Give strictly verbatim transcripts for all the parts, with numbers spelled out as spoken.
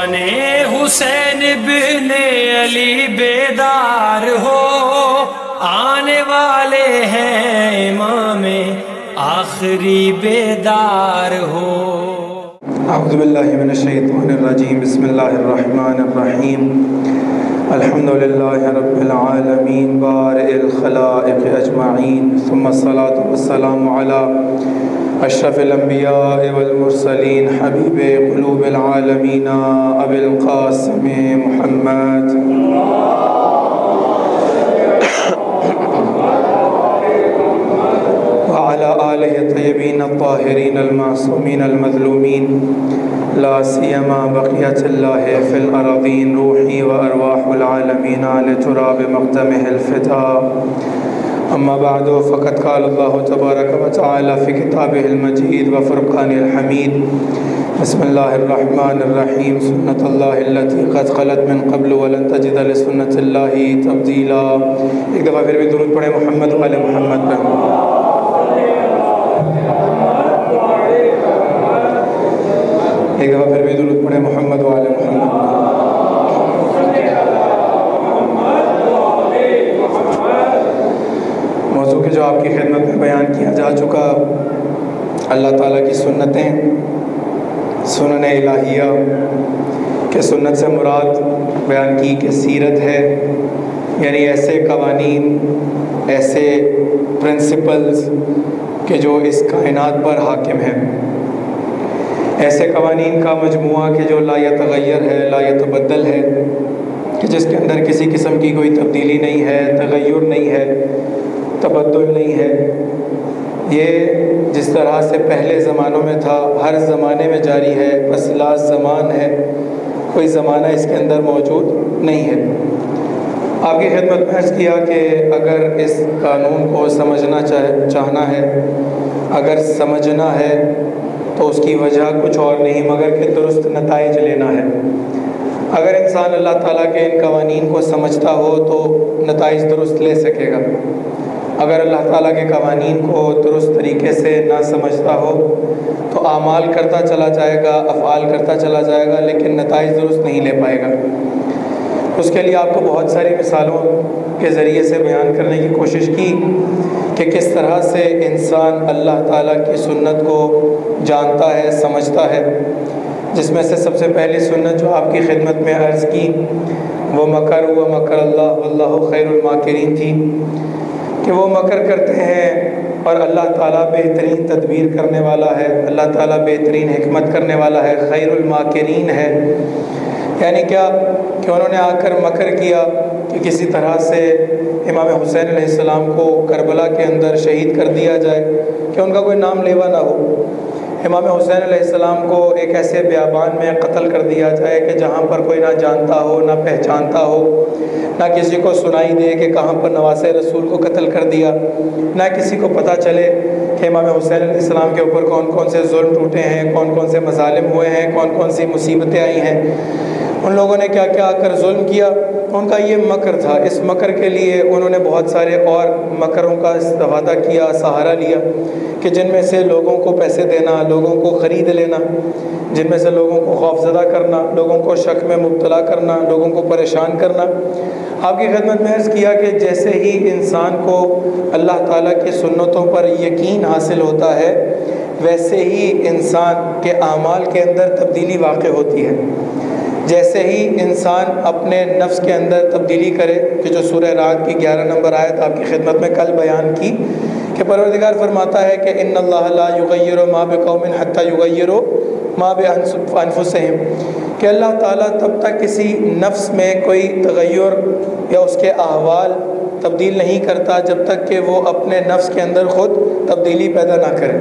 شان حسین بن علی بیدار ہو، آنے والے ہیں امام آخری بیدار ہو۔ اعوذ باللہ من الشیطان الرجیم، بسم اللہ الرحمن الرحیم، الحمد للہ رب العالمین بارئ الخلائق اجمعین، ثم الصلاة والسلام علی اشرف الانبیاء والمرسلین، حبیب قلوب العالمین ابی القاسم محمد وعلى آلہ الطیبین الطاہرین المعصومین المظلومین، لا سیما بقیت اللہ فی الارضین، روحی و ارواح العالمین لتراب مقدمہ الفداء۔ اما بعد فقد قال اللہ تبارک و تعالی فی کتابہ المجید و فرقان الحمید، بسم اللہ الرحمن الرحیم، سنت اللہ التي قد خلت من قبل ولن تجد لسنت اللہ تبدیلا۔ ایک دفعہ پھر بھی درود پڑھیں محمد و آل محمد پر۔ ایک دفعہ پھر بھی درود پڑھیں محمد و آل محمد۔ موضوع کے جو آپ کی خدمت میں بیان کیا جا چکا، اللہ تعالیٰ کی سنتیں، سنن الہیہ کہ سنت سے مراد بیان کی کہ سیرت ہے، یعنی ایسے قوانین، ایسے پرنسپلز کہ جو اس کائنات پر حاکم ہیں، ایسے قوانین کا مجموعہ کہ جو لا یتغیر ہے، لا یتبدل ہے، کہ جس کے اندر کسی قسم کی کوئی تبدیلی نہیں ہے، تغیر نہیں ہے، تبدل نہیں ہے۔ یہ جس طرح سے پہلے زمانوں میں تھا، ہر زمانے میں جاری ہے، بس لا زمان ہے، کوئی زمانہ اس کے اندر موجود نہیں ہے۔ آپ کی خدمت میں عرض کیا کہ اگر اس قانون کو سمجھنا چاہنا ہے، اگر سمجھنا ہے تو اس کی وجہ کچھ اور نہیں مگر کہ درست نتائج لینا ہے۔ اگر انسان اللہ تعالیٰ کے ان قوانین کو سمجھتا ہو تو نتائج درست لے سکے گا، اگر اللہ تعالیٰ کے قوانین کو درست طریقے سے نہ سمجھتا ہو تو اعمال کرتا چلا جائے گا، افعال کرتا چلا جائے گا، لیکن نتائج درست نہیں لے پائے گا۔ اس کے لیے آپ کو بہت ساری مثالوں کے ذریعے سے بیان کرنے کی کوشش کی کہ کس طرح سے انسان اللہ تعالیٰ کی سنت کو جانتا ہے، سمجھتا ہے، جس میں سے سب سے پہلی سنت جو آپ کی خدمت میں عرض کی وہ مکر و مکر اللہ واللہ خیر الماکرین تھی، کہ وہ مکر کرتے ہیں اور اللہ تعالیٰ بہترین تدبیر کرنے والا ہے، اللہ تعالیٰ بہترین حکمت کرنے والا ہے، خیر الماکرین ہے۔ یعنی کیا کہ انہوں نے آ کر مکر کیا کہ کسی طرح سے امام حسین علیہ السلام کو کربلا کے اندر شہید کر دیا جائے، کہ ان کا کوئی نام لیوا نہ ہو۔ امام حسین علیہ السلام کو ایک ایسے بیابان میں قتل کر دیا جائے کہ جہاں پر کوئی نہ جانتا ہو، نہ پہچانتا ہو، نہ کسی کو سنائی دے کہ کہاں پر نواسۂ رسول کو قتل کر دیا، نہ کسی کو پتہ چلے کہ امام حسین علیہ السلام کے اوپر کون کون سے ظلم ٹوٹے ہیں، کون کون سے مظالم ہوئے ہیں، کون کون سی مصیبتیں آئی ہیں، ان لوگوں نے کیا کیا آ کر ظلم کیا۔ ان کا یہ مکر تھا۔ اس مکر کے لیے انہوں نے بہت سارے اور مکروں کا استفادہ کیا، سہارا لیا، کہ جن میں سے لوگوں کو پیسے دینا، لوگوں کو خرید لینا، جن میں سے لوگوں کو خوف زدہ کرنا، لوگوں کو شک میں مبتلا کرنا، لوگوں کو پریشان کرنا۔ آپ کی خدمت میں عرض کیا کہ جیسے ہی انسان کو اللہ تعالیٰ کی سنتوں پر یقین حاصل ہوتا ہے، ویسے ہی انسان کے اعمال کے اندر تبدیلی واقع ہوتی ہے۔ جیسے ہی انسان اپنے نفس کے اندر تبدیلی کرے، کہ جو سورہ رعد کی گیارہ نمبر آیت آپ کی خدمت میں کل بیان کی کہ پروردگار فرماتا ہے کہ ان اللہ لا یغیر ما بقوم حتی یغیروا ما بانفسہم، کہ اللہ تعالیٰ تب تک کسی نفس میں کوئی تغیر یا اس کے احوال تبدیل نہیں کرتا جب تک کہ وہ اپنے نفس کے اندر خود تبدیلی پیدا نہ کرے۔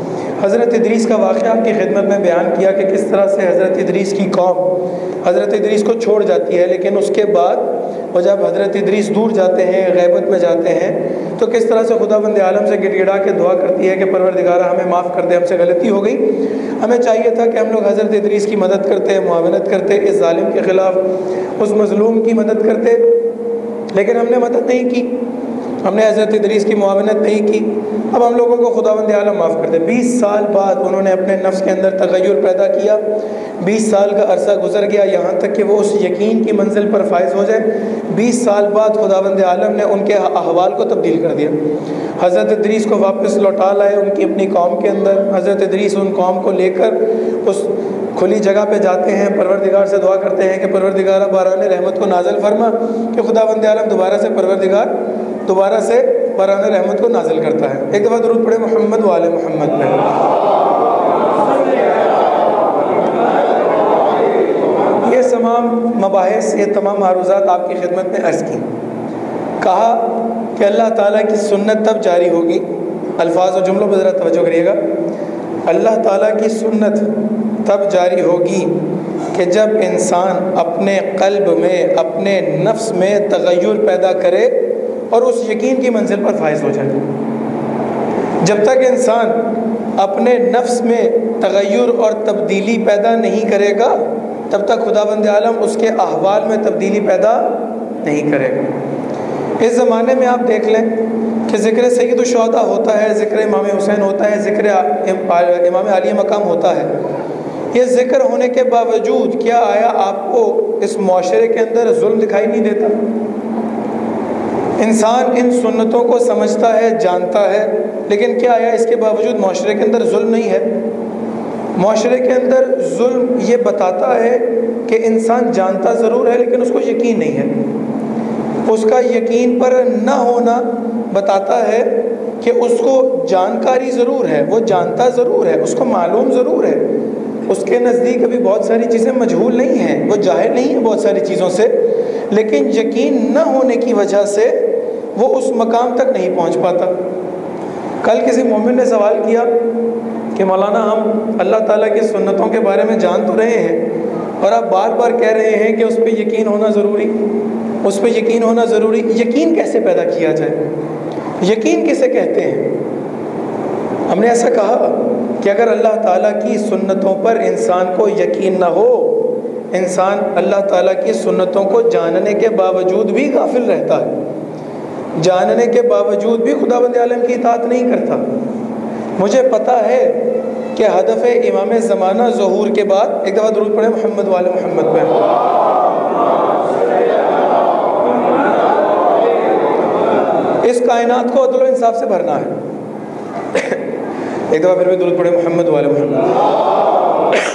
حضرت ادریس کا واقعہ آپ کی خدمت میں بیان کیا کہ کس طرح سے حضرت ادریس کی قوم حضرت ادریس کو چھوڑ جاتی ہے، لیکن اس کے بعد وہ جب حضرت ادریس دور جاتے ہیں، غیبت میں جاتے ہیں، تو کس طرح سے خدا بند عالم سے گڑ گڑا کے دعا کرتی ہے کہ پروردگارہ ہمیں معاف کر دے، ہم سے غلطی ہو گئی، ہمیں چاہیے تھا کہ ہم لوگ حضرت ادریس کی مدد کرتے، معاونت کرتے، اس ظالم کے خلاف، اس مظلوم کی مدد کرتے، لیکن ہم نے مدد نہیں کی۔ ہم نے حضرت ادریس کی معاونت نہیں کی، اب ہم لوگوں کو خداوند عالم معاف کر دے۔ بیس سال بعد انہوں نے اپنے نفس کے اندر تغیر پیدا کیا، بیس سال کا عرصہ گزر گیا یہاں تک کہ وہ اس یقین کی منزل پر فائز ہو جائے۔ بیس سال بعد خداوند عالم نے ان کے احوال کو تبدیل کر دیا، حضرت ادریس کو واپس لوٹا لائے ان کی اپنی قوم کے اندر۔ حضرت ادریس ان قوم کو لے کر اس کھلی جگہ پہ جاتے ہیں، پروردگار سے دعا کرتے ہیں کہ پروردگار باران رحمت کو نازل فرما، کہ خداوند عالم دوبارہ سے پروردگار دوبارہ سے باران رحمت کو نازل کرتا ہے۔ ایک دفعہ درود پڑھے محمد و آل محمد پہ۔ یہ تمام مباحث، یہ تمام معروضات آپ کی خدمت میں عرض کی۔ کہا کہ اللہ تعالیٰ کی سنت تب جاری ہوگی، الفاظ و جملوں پر ذرا توجہ کریے گا، اللہ تعالیٰ کی سنت تب جاری ہوگی کہ جب انسان اپنے قلب میں، اپنے نفس میں تغیر پیدا کرے اور اس یقین کی منزل پر فائز ہو جائے۔ جب تک انسان اپنے نفس میں تغیر اور تبدیلی پیدا نہیں کرے گا، تب تک خداوند عالم اس کے احوال میں تبدیلی پیدا نہیں کرے گا۔ اس زمانے میں آپ دیکھ لیں کہ ذکر سید الشہداء ہوتا ہے، ذکر امام حسین ہوتا ہے، ذکر امام علی مقام ہوتا ہے۔ یہ ذکر ہونے کے باوجود کیا آیا آپ کو اس معاشرے کے اندر ظلم دکھائی نہیں دیتا؟ انسان ان سنتوں کو سمجھتا ہے، جانتا ہے، لیکن کیا آیا اس کے باوجود معاشرے کے اندر ظلم نہیں ہے؟ معاشرے کے اندر ظلم یہ بتاتا ہے کہ انسان جانتا ضرور ہے لیکن اس کو یقین نہیں ہے۔ اس کا یقین پر نہ ہونا بتاتا ہے کہ اس کو جانکاری ضرور ہے، وہ جانتا ضرور ہے، اس کو معلوم ضرور ہے، اس کے نزدیک ابھی بہت ساری چیزیں مجہول نہیں ہیں، وہ جاہل نہیں ہے بہت ساری چیزوں سے، لیکن یقین نہ ہونے کی وجہ سے وہ اس مقام تک نہیں پہنچ پاتا۔ کل کسی مومن نے سوال کیا کہ مولانا ہم اللہ تعالیٰ کی سنتوں کے بارے میں جان تو رہے ہیں اور آپ بار بار کہہ رہے ہیں کہ اس پہ یقین ہونا ضروری، اس پہ یقین ہونا ضروری، یقین کیسے پیدا کیا جائے؟ یقین کسے کہتے ہیں؟ ہم نے ایسا کہا کہ اگر اللہ تعالیٰ کی سنتوں پر انسان کو یقین نہ ہو، انسان اللہ تعالیٰ کی سنتوں کو جاننے کے باوجود بھی غافل رہتا ہے، جاننے کے باوجود بھی خداوند عالم کی اطاعت نہیں کرتا۔ مجھے پتہ ہے کہ ہدف امام زمانہ ظہور کے بعد، ایک دفعہ درود پڑھیں محمد وآل محمد پہ، اس کائنات کو عدل و انصاف سے بھرنا ہے۔ ایک دفعہ پھر بھی درود پڑھیں محمد وآل محمد۔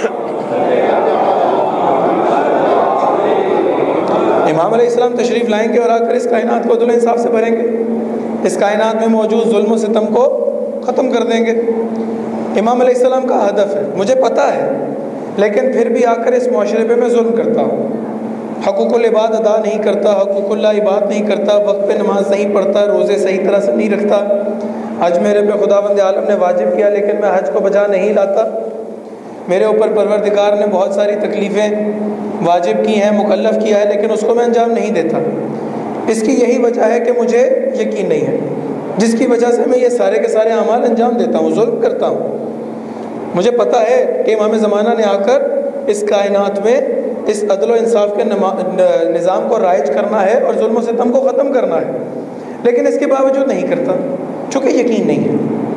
امام علیہ السلام تشریف لائیں گے اور آ کر اس کائنات کو عدل و انصاف سے بھریں گے، اس کائنات میں موجود ظلم و ستم کو ختم کر دیں گے۔ امام علیہ السلام کا ہدف ہے، مجھے پتہ ہے، لیکن پھر بھی آ کر اس معاشرے پہ میں ظلم کرتا ہوں، حقوق العباد ادا نہیں کرتا، حقوق اللہ عباد نہیں کرتا، وقت پہ نماز نہیں پڑھتا، روزے صحیح طرح سے نہیں رکھتا، حج میرے پہ خداوند عالم نے واجب کیا لیکن میں حج کو بجا نہیں لاتا، میرے اوپر پروردگار نے بہت ساری تکلیفیں واجب کی ہیں، مکلف کیا ہے، لیکن اس کو میں انجام نہیں دیتا۔ اس کی یہی وجہ ہے کہ مجھے یقین نہیں ہے، جس کی وجہ سے میں یہ سارے کے سارے اعمال انجام دیتا ہوں، ظلم کرتا ہوں۔ مجھے پتہ ہے کہ امام زمانہ نے آ کر اس کائنات میں اس عدل و انصاف کے نظام کو رائج کرنا ہے اور ظلم و ستم کو ختم کرنا ہے، لیکن اس کے باوجود نہیں کرتا چونکہ یقین نہیں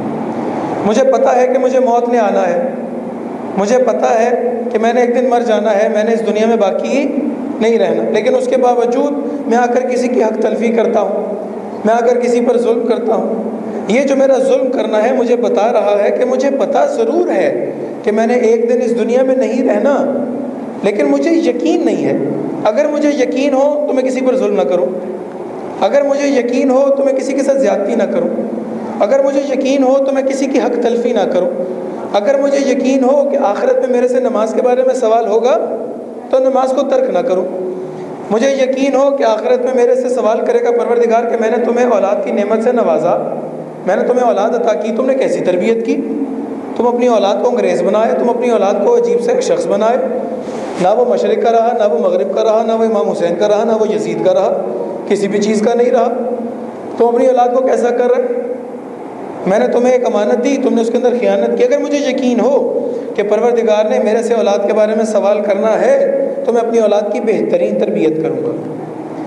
ہے۔ مجھے پتہ ہے کہ مجھے موت نے آنا ہے، مجھے پتہ ہے کہ میں نے ایک دن مر جانا ہے، میں نے اس دنیا میں باقی نہیں رہنا، لیکن اس کے باوجود میں آ کر کسی کی حق تلفی کرتا ہوں، میں آ کر کسی پر ظلم کرتا ہوں۔ یہ جو میرا ظلم کرنا ہے مجھے بتا رہا ہے کہ مجھے پتہ ضرور ہے کہ میں نے ایک دن اس دنیا میں نہیں رہنا، لیکن مجھے یقین نہیں ہے۔ اگر مجھے یقین ہو تو میں کسی پر ظلم نہ کروں، اگر مجھے یقین ہو تو میں کسی کے ساتھ زیادتی نہ کروں، اگر مجھے یقین ہو تو میں کسی کی حق تلفی نہ کروں، اگر مجھے یقین ہو کہ آخرت میں میرے سے نماز کے بارے میں سوال ہوگا تو نماز کو ترک نہ کروں، مجھے یقین ہو کہ آخرت میں میرے سے سوال کرے گا پروردگار کہ میں نے تمہیں اولاد کی نعمت سے نوازا، میں نے تمہیں اولاد عطا کی، تم نے کیسی تربیت کی، تم اپنی اولاد کو انگریز بنائے، تم اپنی اولاد کو عجیب سے ایک شخص بنائے، نہ وہ مشرق کا رہا، نہ وہ مغرب کا رہا، نہ وہ امام حسین کا رہا، نہ وہ یزید کا رہا، کسی بھی چیز کا نہیں رہا، تم اپنی اولاد کو کیسا کر رہے؟ میں نے تمہیں ایک امانت دی، تم نے اس کے اندر خیانت کی۔ اگر مجھے یقین ہو کہ پروردگار نے میرے سے اولاد کے بارے میں سوال کرنا ہے تو میں اپنی اولاد کی بہترین تربیت کروں گا،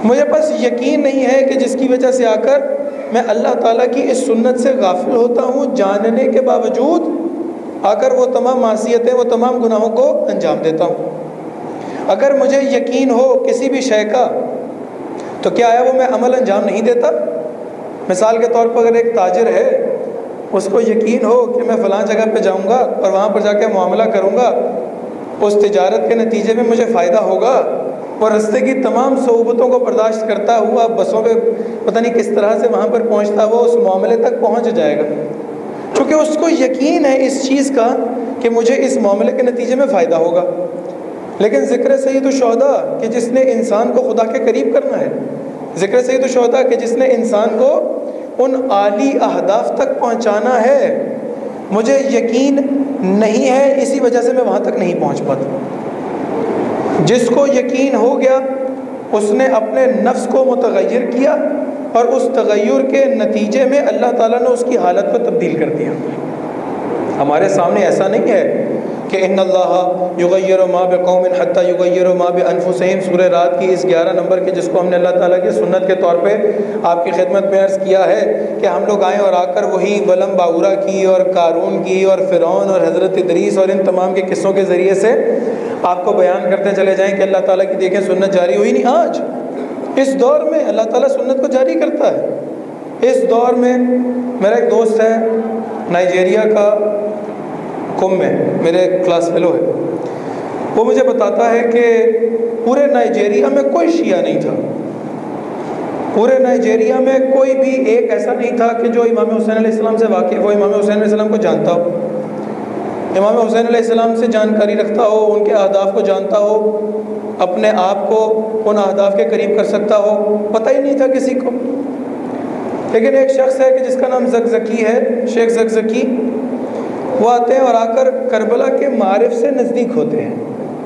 مجھے بس یقین نہیں ہے کہ جس کی وجہ سے آ کر میں اللہ تعالیٰ کی اس سنت سے غافل ہوتا ہوں، جاننے کے باوجود آ کر وہ تمام معصیتیں، وہ تمام گناہوں کو انجام دیتا ہوں۔ اگر مجھے یقین ہو کسی بھی شے کا تو کیا آیا وہ میں عمل انجام نہیں دیتا؟ مثال کے طور پر اگر ایک تاجر ہے، اس کو یقین ہو کہ میں فلاں جگہ پہ جاؤں گا اور وہاں پر جا کے معاملہ کروں گا، اس تجارت کے نتیجے میں مجھے فائدہ ہوگا، اور رستے کی تمام صعوبتوں کو برداشت کرتا ہوا بسوں پہ پتہ نہیں کس طرح سے وہاں پر پہنچتا ہوا اس معاملے تک پہنچ جائے گا، چونکہ اس کو یقین ہے اس چیز کا کہ مجھے اس معاملے کے نتیجے میں فائدہ ہوگا۔ لیکن ذکر سید الشہداء کہ جس نے انسان کو خدا کے قریب کرنا ہے، ذکر سید الشہداء کہ جس نے انسان کو ان عالی اہداف تک پہنچانا ہے، مجھے یقین نہیں ہے، اسی وجہ سے میں وہاں تک نہیں پہنچ پاتا۔ جس کو یقین ہو گیا اس نے اپنے نفس کو متغیر کیا، اور اس تغیر کے نتیجے میں اللہ تعالیٰ نے اس کی حالت کو تبدیل کر دیا۔ ہمارے سامنے ایسا نہیں ہے کہ ان اللہ یغیر ما بقوم حتی یغیر ما بانفسہم، سورہ رات کی اس گیارہ نمبر کے جس کو ہم نے اللہ تعالیٰ کی سنت کے طور پہ آپ کی خدمت میں عرض کیا ہے کہ ہم لوگ آئیں اور آ کر وہی ولم باورا کی اور قارون کی اور فرعون اور حضرت ادریس اور ان تمام کے قصوں کے ذریعے سے آپ کو بیان کرتے چلے جائیں کہ اللہ تعالیٰ کی دیکھیں سنت جاری ہوئی نہیں۔ آج اس دور میں اللہ تعالیٰ سنت کو جاری کرتا ہے۔ اس دور میں میرا ایک دوست ہے نائجیریا کا، کم میں میرے کلاس فیلو ہے، وہ مجھے بتاتا ہے کہ پورے نائجیریا میں کوئی شیعہ نہیں تھا، پورے نائجیریا میں کوئی بھی ایک ایسا نہیں تھا کہ جو امام حسین علیہ السلام سے واقف ہو، امام حسین علیہ السلام کو جانتا ہو، امام حسین علیہ السلام سے جانکاری رکھتا ہو، ان کے اہداف کو جانتا ہو، اپنے آپ کو ان اہداف کے قریب کر سکتا ہو، پتہ ہی نہیں تھا کسی کو۔ لیکن ایک شخص ہے کہ جس کا نام زکزکی ہے، شیخ زکزکی، وہ آتے ہیں اور آ کر کربلا کے معارف سے نزدیک ہوتے ہیں،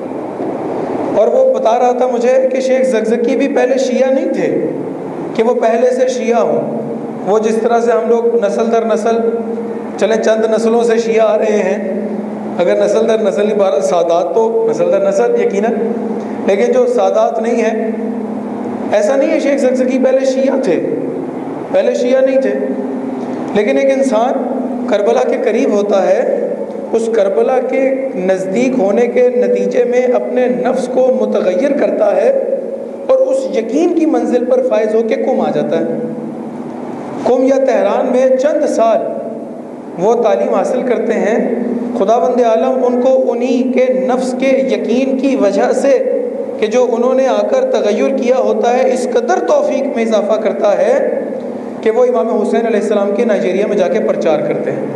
اور وہ بتا رہا تھا مجھے کہ شیخ زکزکی بھی پہلے شیعہ نہیں تھے کہ وہ پہلے سے شیعہ ہوں۔ وہ جس طرح سے ہم لوگ نسل در نسل، چلیں چند نسلوں سے شیعہ آ رہے ہیں، اگر نسل در نسل عبارت سادات تو نسل در نسل یقیناً، لیکن جو سادات نہیں ہیں ایسا نہیں ہے۔ شیخ زکزکی پہلے شیعہ تھے، پہلے شیعہ نہیں تھے، لیکن ایک انسان کربلا کے قریب ہوتا ہے، اس کربلا کے نزدیک ہونے کے نتیجے میں اپنے نفس کو متغیر کرتا ہے اور اس یقین کی منزل پر فائز ہو کے قم آ جاتا ہے۔ قم یا تہران میں چند سال وہ تعلیم حاصل کرتے ہیں، خداوند عالم ان کو انہی کے نفس کے یقین کی وجہ سے کہ جو انہوں نے آ کر تغیر کیا ہوتا ہے، اس قدر توفیق میں اضافہ کرتا ہے کہ وہ امام حسین علیہ السلام کے نائجیریا میں جا کے پرچار کرتے ہیں۔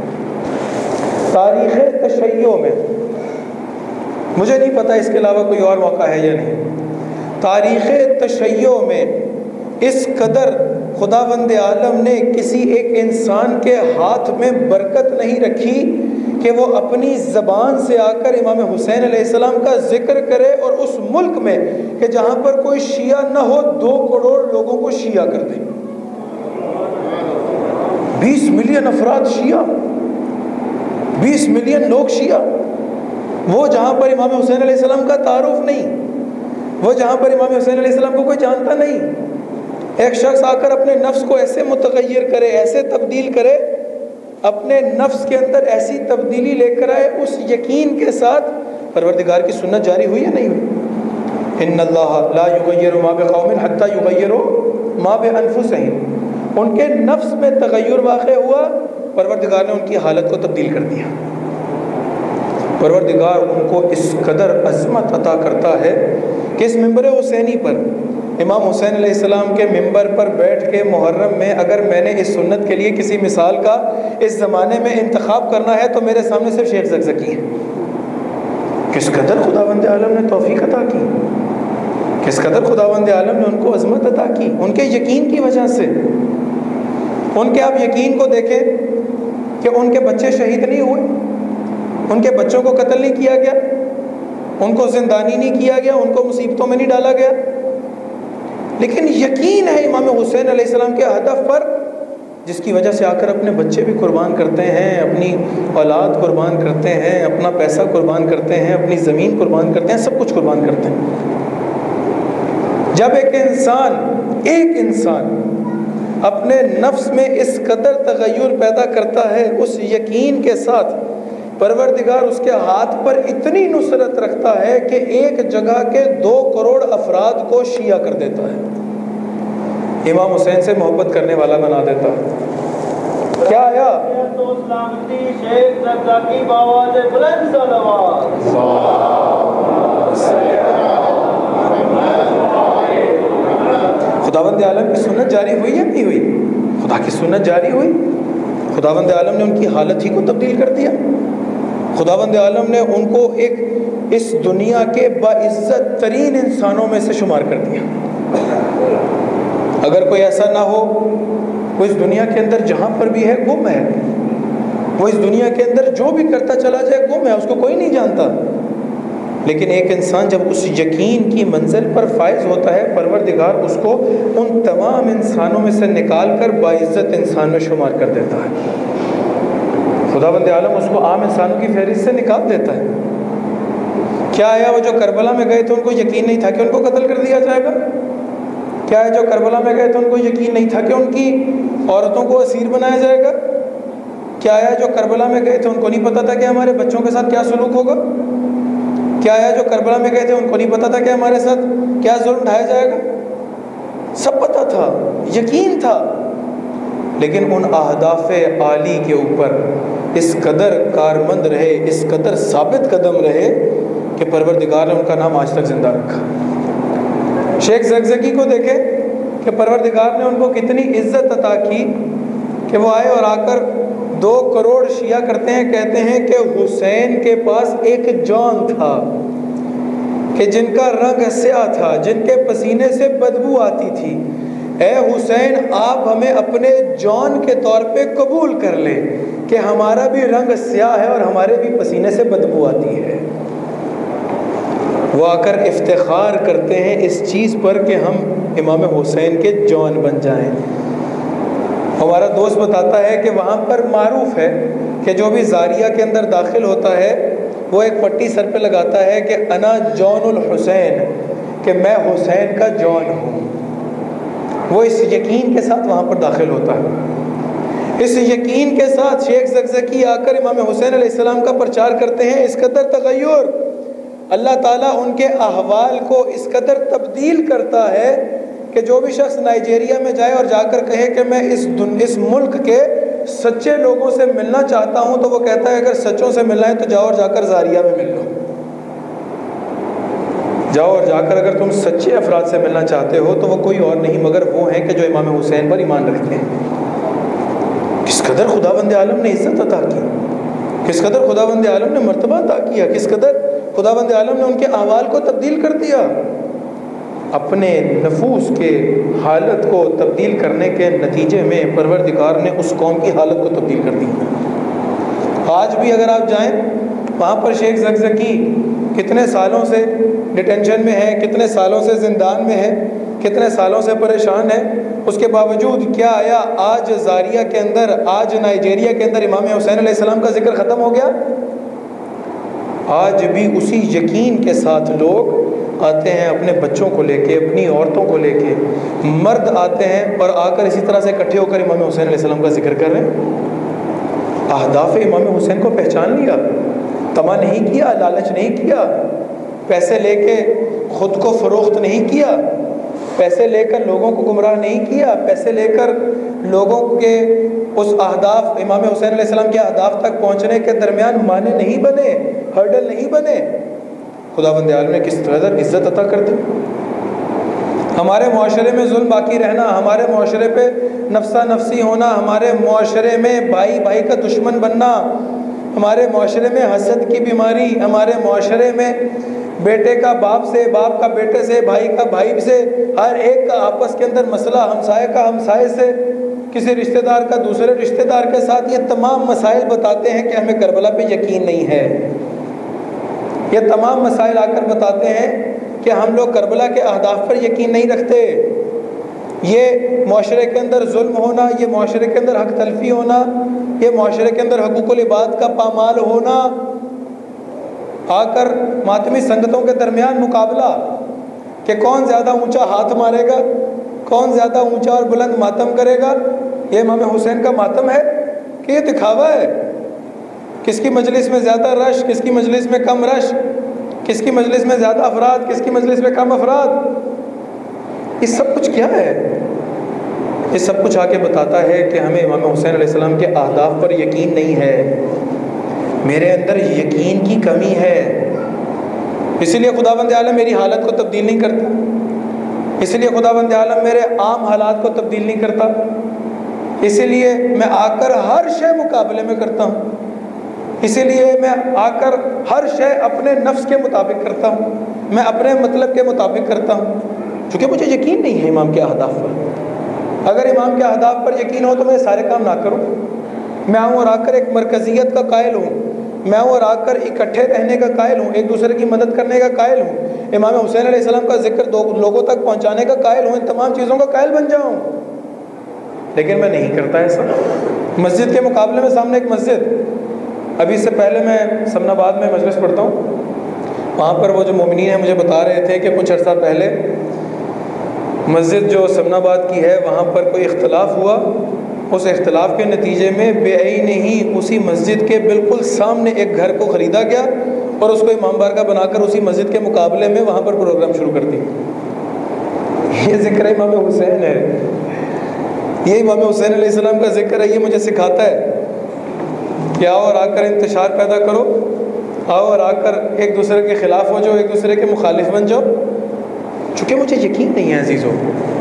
تاریخ تشیع میں مجھے نہیں پتہ اس کے علاوہ کوئی اور موقع ہے یا نہیں، تاریخ تشیع میں اس قدر خداوند عالم نے کسی ایک انسان کے ہاتھ میں برکت نہیں رکھی کہ وہ اپنی زبان سے آ کر امام حسین علیہ السلام کا ذکر کرے، اور اس ملک میں کہ جہاں پر کوئی شیعہ نہ ہو دو کروڑ لوگوں کو شیعہ کر دیں۔ بیس ملین افراد شیعہ، بیس ملین لوگ شیعہ، وہ جہاں پر امام حسین علیہ السلام کا تعارف نہیں، وہ جہاں پر امام حسین علیہ السلام کو کوئی جانتا نہیں، ایک شخص آ کر اپنے نفس کو ایسے متغیر کرے، ایسے تبدیل کرے، اپنے نفس کے اندر ایسی تبدیلی لے کر آئے اس یقین کے ساتھ پروردگار کی سنت جاری ہوئی یا نہیں ہوئی؟ ان اللہ لا یغیر ما بقوم حتی یغیروا ما بانفسہم، ان کے نفس میں تغیر واقع ہوا، پروردگار نے ان کی حالت کو تبدیل کر دیا۔ پروردگار ان کو اس قدر عظمت عطا کرتا ہے کہ اس ممبر حسینی پر، امام حسین علیہ السلام کے ممبر پر بیٹھ کے محرم میں اگر میں نے اس سنت کے لیے کسی مثال کا اس زمانے میں انتخاب کرنا ہے تو میرے سامنے صرف شیخ زکزکی ہے۔ کس قدر خداوند عالم نے توفیق عطا کی، کس قدر خداوند عالم نے ان کو عظمت عطا کی، ان کے یقین کی وجہ سے۔ ان کے آپ یقین کو دیکھیں کہ ان کے بچے شہید نہیں ہوئے، ان کے بچوں کو قتل نہیں کیا گیا، ان کو زندانی نہیں کیا گیا، ان کو مصیبتوں میں نہیں ڈالا گیا، لیکن یقین ہے امام حسین علیہ السلام کے ہدف پر، جس کی وجہ سے آ کر اپنے بچے بھی قربان کرتے ہیں، اپنی اولاد قربان کرتے ہیں، اپنا پیسہ قربان کرتے ہیں، اپنی زمین قربان کرتے ہیں، سب کچھ قربان کرتے ہیں۔ جب ایک انسان ایک انسان اپنے نفس میں اس قدر تغیر پیدا کرتا ہے، اس یقین کے ساتھ پروردگار اس کے ہاتھ پر اتنی نصرت رکھتا ہے کہ ایک جگہ کے دو کروڑ افراد کو شیعہ کر دیتا ہے، امام حسین سے محبت کرنے والا بنا دیتا ہے۔ کیا آیا؟ خداوند عالم کی سنت جاری ہوئی یا نہیں ہوئی؟ خدا کی سنت جاری ہوئی۔ خداوند عالم نے ان کی حالت ہی کو تبدیل کر دیا۔ خداوند عالم نے ان کو ایک اس دنیا کے باعزت ترین انسانوں میں سے شمار کر دیا۔ اگر کوئی ایسا نہ ہو، وہ اس دنیا کے اندر جہاں پر بھی ہے گم ہے، وہ اس دنیا کے اندر جو بھی کرتا چلا جائے گم ہے، اس کو کوئی نہیں جانتا۔ لیکن ایک انسان جب اس یقین کی منزل پر فائز ہوتا ہے، پروردگار اس کو ان تمام انسانوں میں سے نکال کر باعزت انسان میں شمار کر دیتا ہے۔ خداوند عالم اس کو عام انسانوں کی فہرست سے نکال دیتا ہے۔ کیا آیا وہ جو کربلا میں گئے تھے ان کو یقین نہیں تھا کہ ان کو قتل کر دیا جائے گا؟ کیا ہے جو کربلا میں گئے تھے ان کو یقین نہیں تھا کہ ان کی عورتوں کو اسیر بنایا جائے گا؟ کیا آیا جو کربلا میں گئے تھے ان کو نہیں پتا تھا کہ ہمارے بچوں کے ساتھ کیا سلوک ہوگا؟ کیا آیا جو کربلا میں گئے تھے ان کو نہیں پتا تھا کہ ہمارے ساتھ کیا ظلم ڈھایا جائے گا؟ سب پتا تھا، یقین تھا، لیکن ان اہداف عالی کے اوپر اس قدر کارمند رہے، اس قدر ثابت قدم رہے کہ پروردگار نے ان کا نام آج تک زندہ رکھا۔ شیخ زگزگی کو دیکھیں کہ پروردگار نے ان کو کتنی عزت عطا کی کہ وہ آئے اور آ کر دو کروڑ شیعہ کرتے ہیں، کہتے ہیں کہ حسین کے پاس ایک جان تھا کہ جن کا رنگ سیاہ تھا، جن کے پسینے سے بدبو آتی تھی، اے حسین آپ ہمیں اپنے جان کے طور پہ قبول کر لیں کہ ہمارا بھی رنگ سیاہ ہے اور ہمارے بھی پسینے سے بدبو آتی ہے۔ وہ آ کر افتخار کرتے ہیں اس چیز پر کہ ہم امام حسین کے جان بن جائیں۔ ہمارا دوست بتاتا ہے کہ وہاں پر معروف ہے کہ جو بھی زاریہ کے اندر داخل ہوتا ہے وہ ایک پٹی سر پہ لگاتا ہے کہ انا جون الحسین، کہ میں حسین کا جون ہوں۔ وہ اس یقین کے ساتھ وہاں پر داخل ہوتا ہے۔ اس یقین کے ساتھ شیخ زگزگی آ کر امام حسین علیہ السلام کا پرچار کرتے ہیں۔ اس قدر تغیر اللہ تعالیٰ ان کے احوال کو اس قدر تبدیل کرتا ہے کہ جو بھی شخص نائجیریا میں جائے اور جا کر کہے کہ میں اس اس ملک کے سچے لوگوں سے ملنا چاہتا ہوں، تو وہ کہتا ہے اگر سچوں سے ملنا ہے تو جاؤ اور جا کر زاریہ میں مل لو، جاؤ اور جا کر اگر تم سچے افراد سے ملنا چاہتے ہو تو وہ کوئی اور نہیں مگر وہ ہیں کہ جو امام حسین پر ایمان رکھتے ہیں۔ کس قدر خداوند عالم نے عزت عطا کی، کس قدر خداوند عالم نے مرتبہ عطا کیا، کس قدر خداوند عالم نے ان کے احوال کو تبدیل کر دیا۔ اپنے نفوس کے حالت کو تبدیل کرنے کے نتیجے میں پروردگار نے اس قوم کی حالت کو تبدیل کر دی۔ آج بھی اگر آپ جائیں وہاں پر شیخ زگزگی کتنے سالوں سے ڈیٹینشن میں ہے، کتنے سالوں سے زندان میں ہے، کتنے سالوں سے پریشان ہے، اس کے باوجود کیا آیا آج زاریہ کے اندر، آج نائجیریا کے اندر امام حسین علیہ السلام کا ذکر ختم ہو گیا؟ آج بھی اسی یقین کے ساتھ لوگ آتے ہیں اپنے بچوں کو لے کے، اپنی عورتوں کو لے کے، مرد آتے ہیں اور آ کر اسی طرح سے اکٹھے ہو کر امام حسین علیہ السلام کا ذکر کر رہے ہیں۔ اہداف امام حسین کو پہچان لیا، طمع نہیں کیا، لالچ نہیں کیا، پیسے لے کے خود کو فروخت نہیں کیا، پیسے لے کر لوگوں کو گمراہ نہیں کیا، پیسے لے کر لوگوں کے اس اہداف امام حسین علیہ السلام کے اہداف تک پہنچنے کے درمیان مانع نہیں بنے، ہرڈل نہیں بنے۔ خداوند عالم نے کس قدر عزت عطا کر دی۔ ہمارے معاشرے میں ظلم باقی رہنا، ہمارے معاشرے پہ نفسا نفسی ہونا، ہمارے معاشرے میں بھائی بھائی کا دشمن بننا، ہمارے معاشرے میں حسد کی بیماری، ہمارے معاشرے میں بیٹے کا باپ سے، باپ کا بیٹے سے، بھائی کا بھائی سے، ہر ایک کا آپس کے اندر مسئلہ، ہمسائے کا ہمسائے سے، کسی رشتہ دار کا دوسرے رشتہ دار کے ساتھ، یہ تمام مسائل بتاتے ہیں کہ ہمیں کربلا پہ یقین نہیں ہے۔ یہ تمام مسائل آ کر بتاتے ہیں کہ ہم لوگ کربلا کے اہداف پر یقین نہیں رکھتے۔ یہ معاشرے کے اندر ظلم ہونا، یہ معاشرے کے اندر حق تلفی ہونا، یہ معاشرے کے اندر حقوق العباد کا پامال ہونا، آ کر ماتمی سنگتوں کے درمیان مقابلہ، کہ کون زیادہ اونچا ہاتھ مارے گا، کون زیادہ اونچا اور بلند ماتم کرے گا، یہ امام حسین کا ماتم ہے کہ یہ دکھاوا ہے؟ کس کی مجلس میں زیادہ رش، کس کی مجلس میں کم رش، کس کی مجلس میں زیادہ افراد، کس کی مجلس میں کم افراد، یہ سب کچھ کیا ہے؟ یہ سب کچھ آ کے بتاتا ہے کہ ہمیں امام حسین علیہ السلام کے اہداف پر یقین نہیں ہے، میرے اندر یقین کی کمی ہے، اسی لیے خداوند عالم میری حالت کو تبدیل نہیں کرتا، اسی لیے خداوند عالم میرے عام حالات کو تبدیل نہیں کرتا، اسی لیے میں آ کر ہر شے مقابلے میں کرتا ہوں، اسی لیے میں آ کر ہر شے اپنے نفس کے مطابق کرتا ہوں، میں اپنے مطلب کے مطابق کرتا ہوں، چونکہ مجھے یقین نہیں ہے امام کے اہداف پر۔ اگر امام کے اہداف پر یقین ہو تو میں سارے کام نہ کروں، میں آؤں اور آ کر ایک مرکزیت کا قائل ہوں، میں آؤں اور آ کر اکٹھے رہنے کا قائل ہوں، ایک دوسرے کی مدد کرنے کا قائل ہوں، امام حسین علیہ السلام کا ذکر دو لوگوں تک پہنچانے کا قائل ہوں، ان تمام چیزوں کا قائل بن جاؤں، لیکن میں نہیں کرتا ایسا۔ مسجد کے مقابلے میں سامنے ایک مسجد، ابھی اس سے پہلے میں سمن آباد میں مجلس پڑھتا ہوں، وہاں پر وہ جو مومنین ہیں مجھے بتا رہے تھے کہ کچھ عرصہ پہلے مسجد جو سمن آباد کی ہے وہاں پر کوئی اختلاف ہوا، اس اختلاف کے نتیجے میں بے عین ہی اسی مسجد کے بالکل سامنے ایک گھر کو خریدا گیا اور اس کو امام بارگاہ بنا کر اسی مسجد کے مقابلے میں وہاں پر پروگرام شروع کر دی۔ یہ ذکر امام حسین ہے، یہ امام حسین علیہ السلام کا ذکر ہے، یہ مجھے سکھاتا ہے کہ آؤ اور آ کر انتشار پیدا کرو، آؤ اور آ کر ایک دوسرے کے خلاف ہو جاؤ، ایک دوسرے کے مخالف بن جاؤ، چونکہ مجھے یقین نہیں ہے عزیزوں۔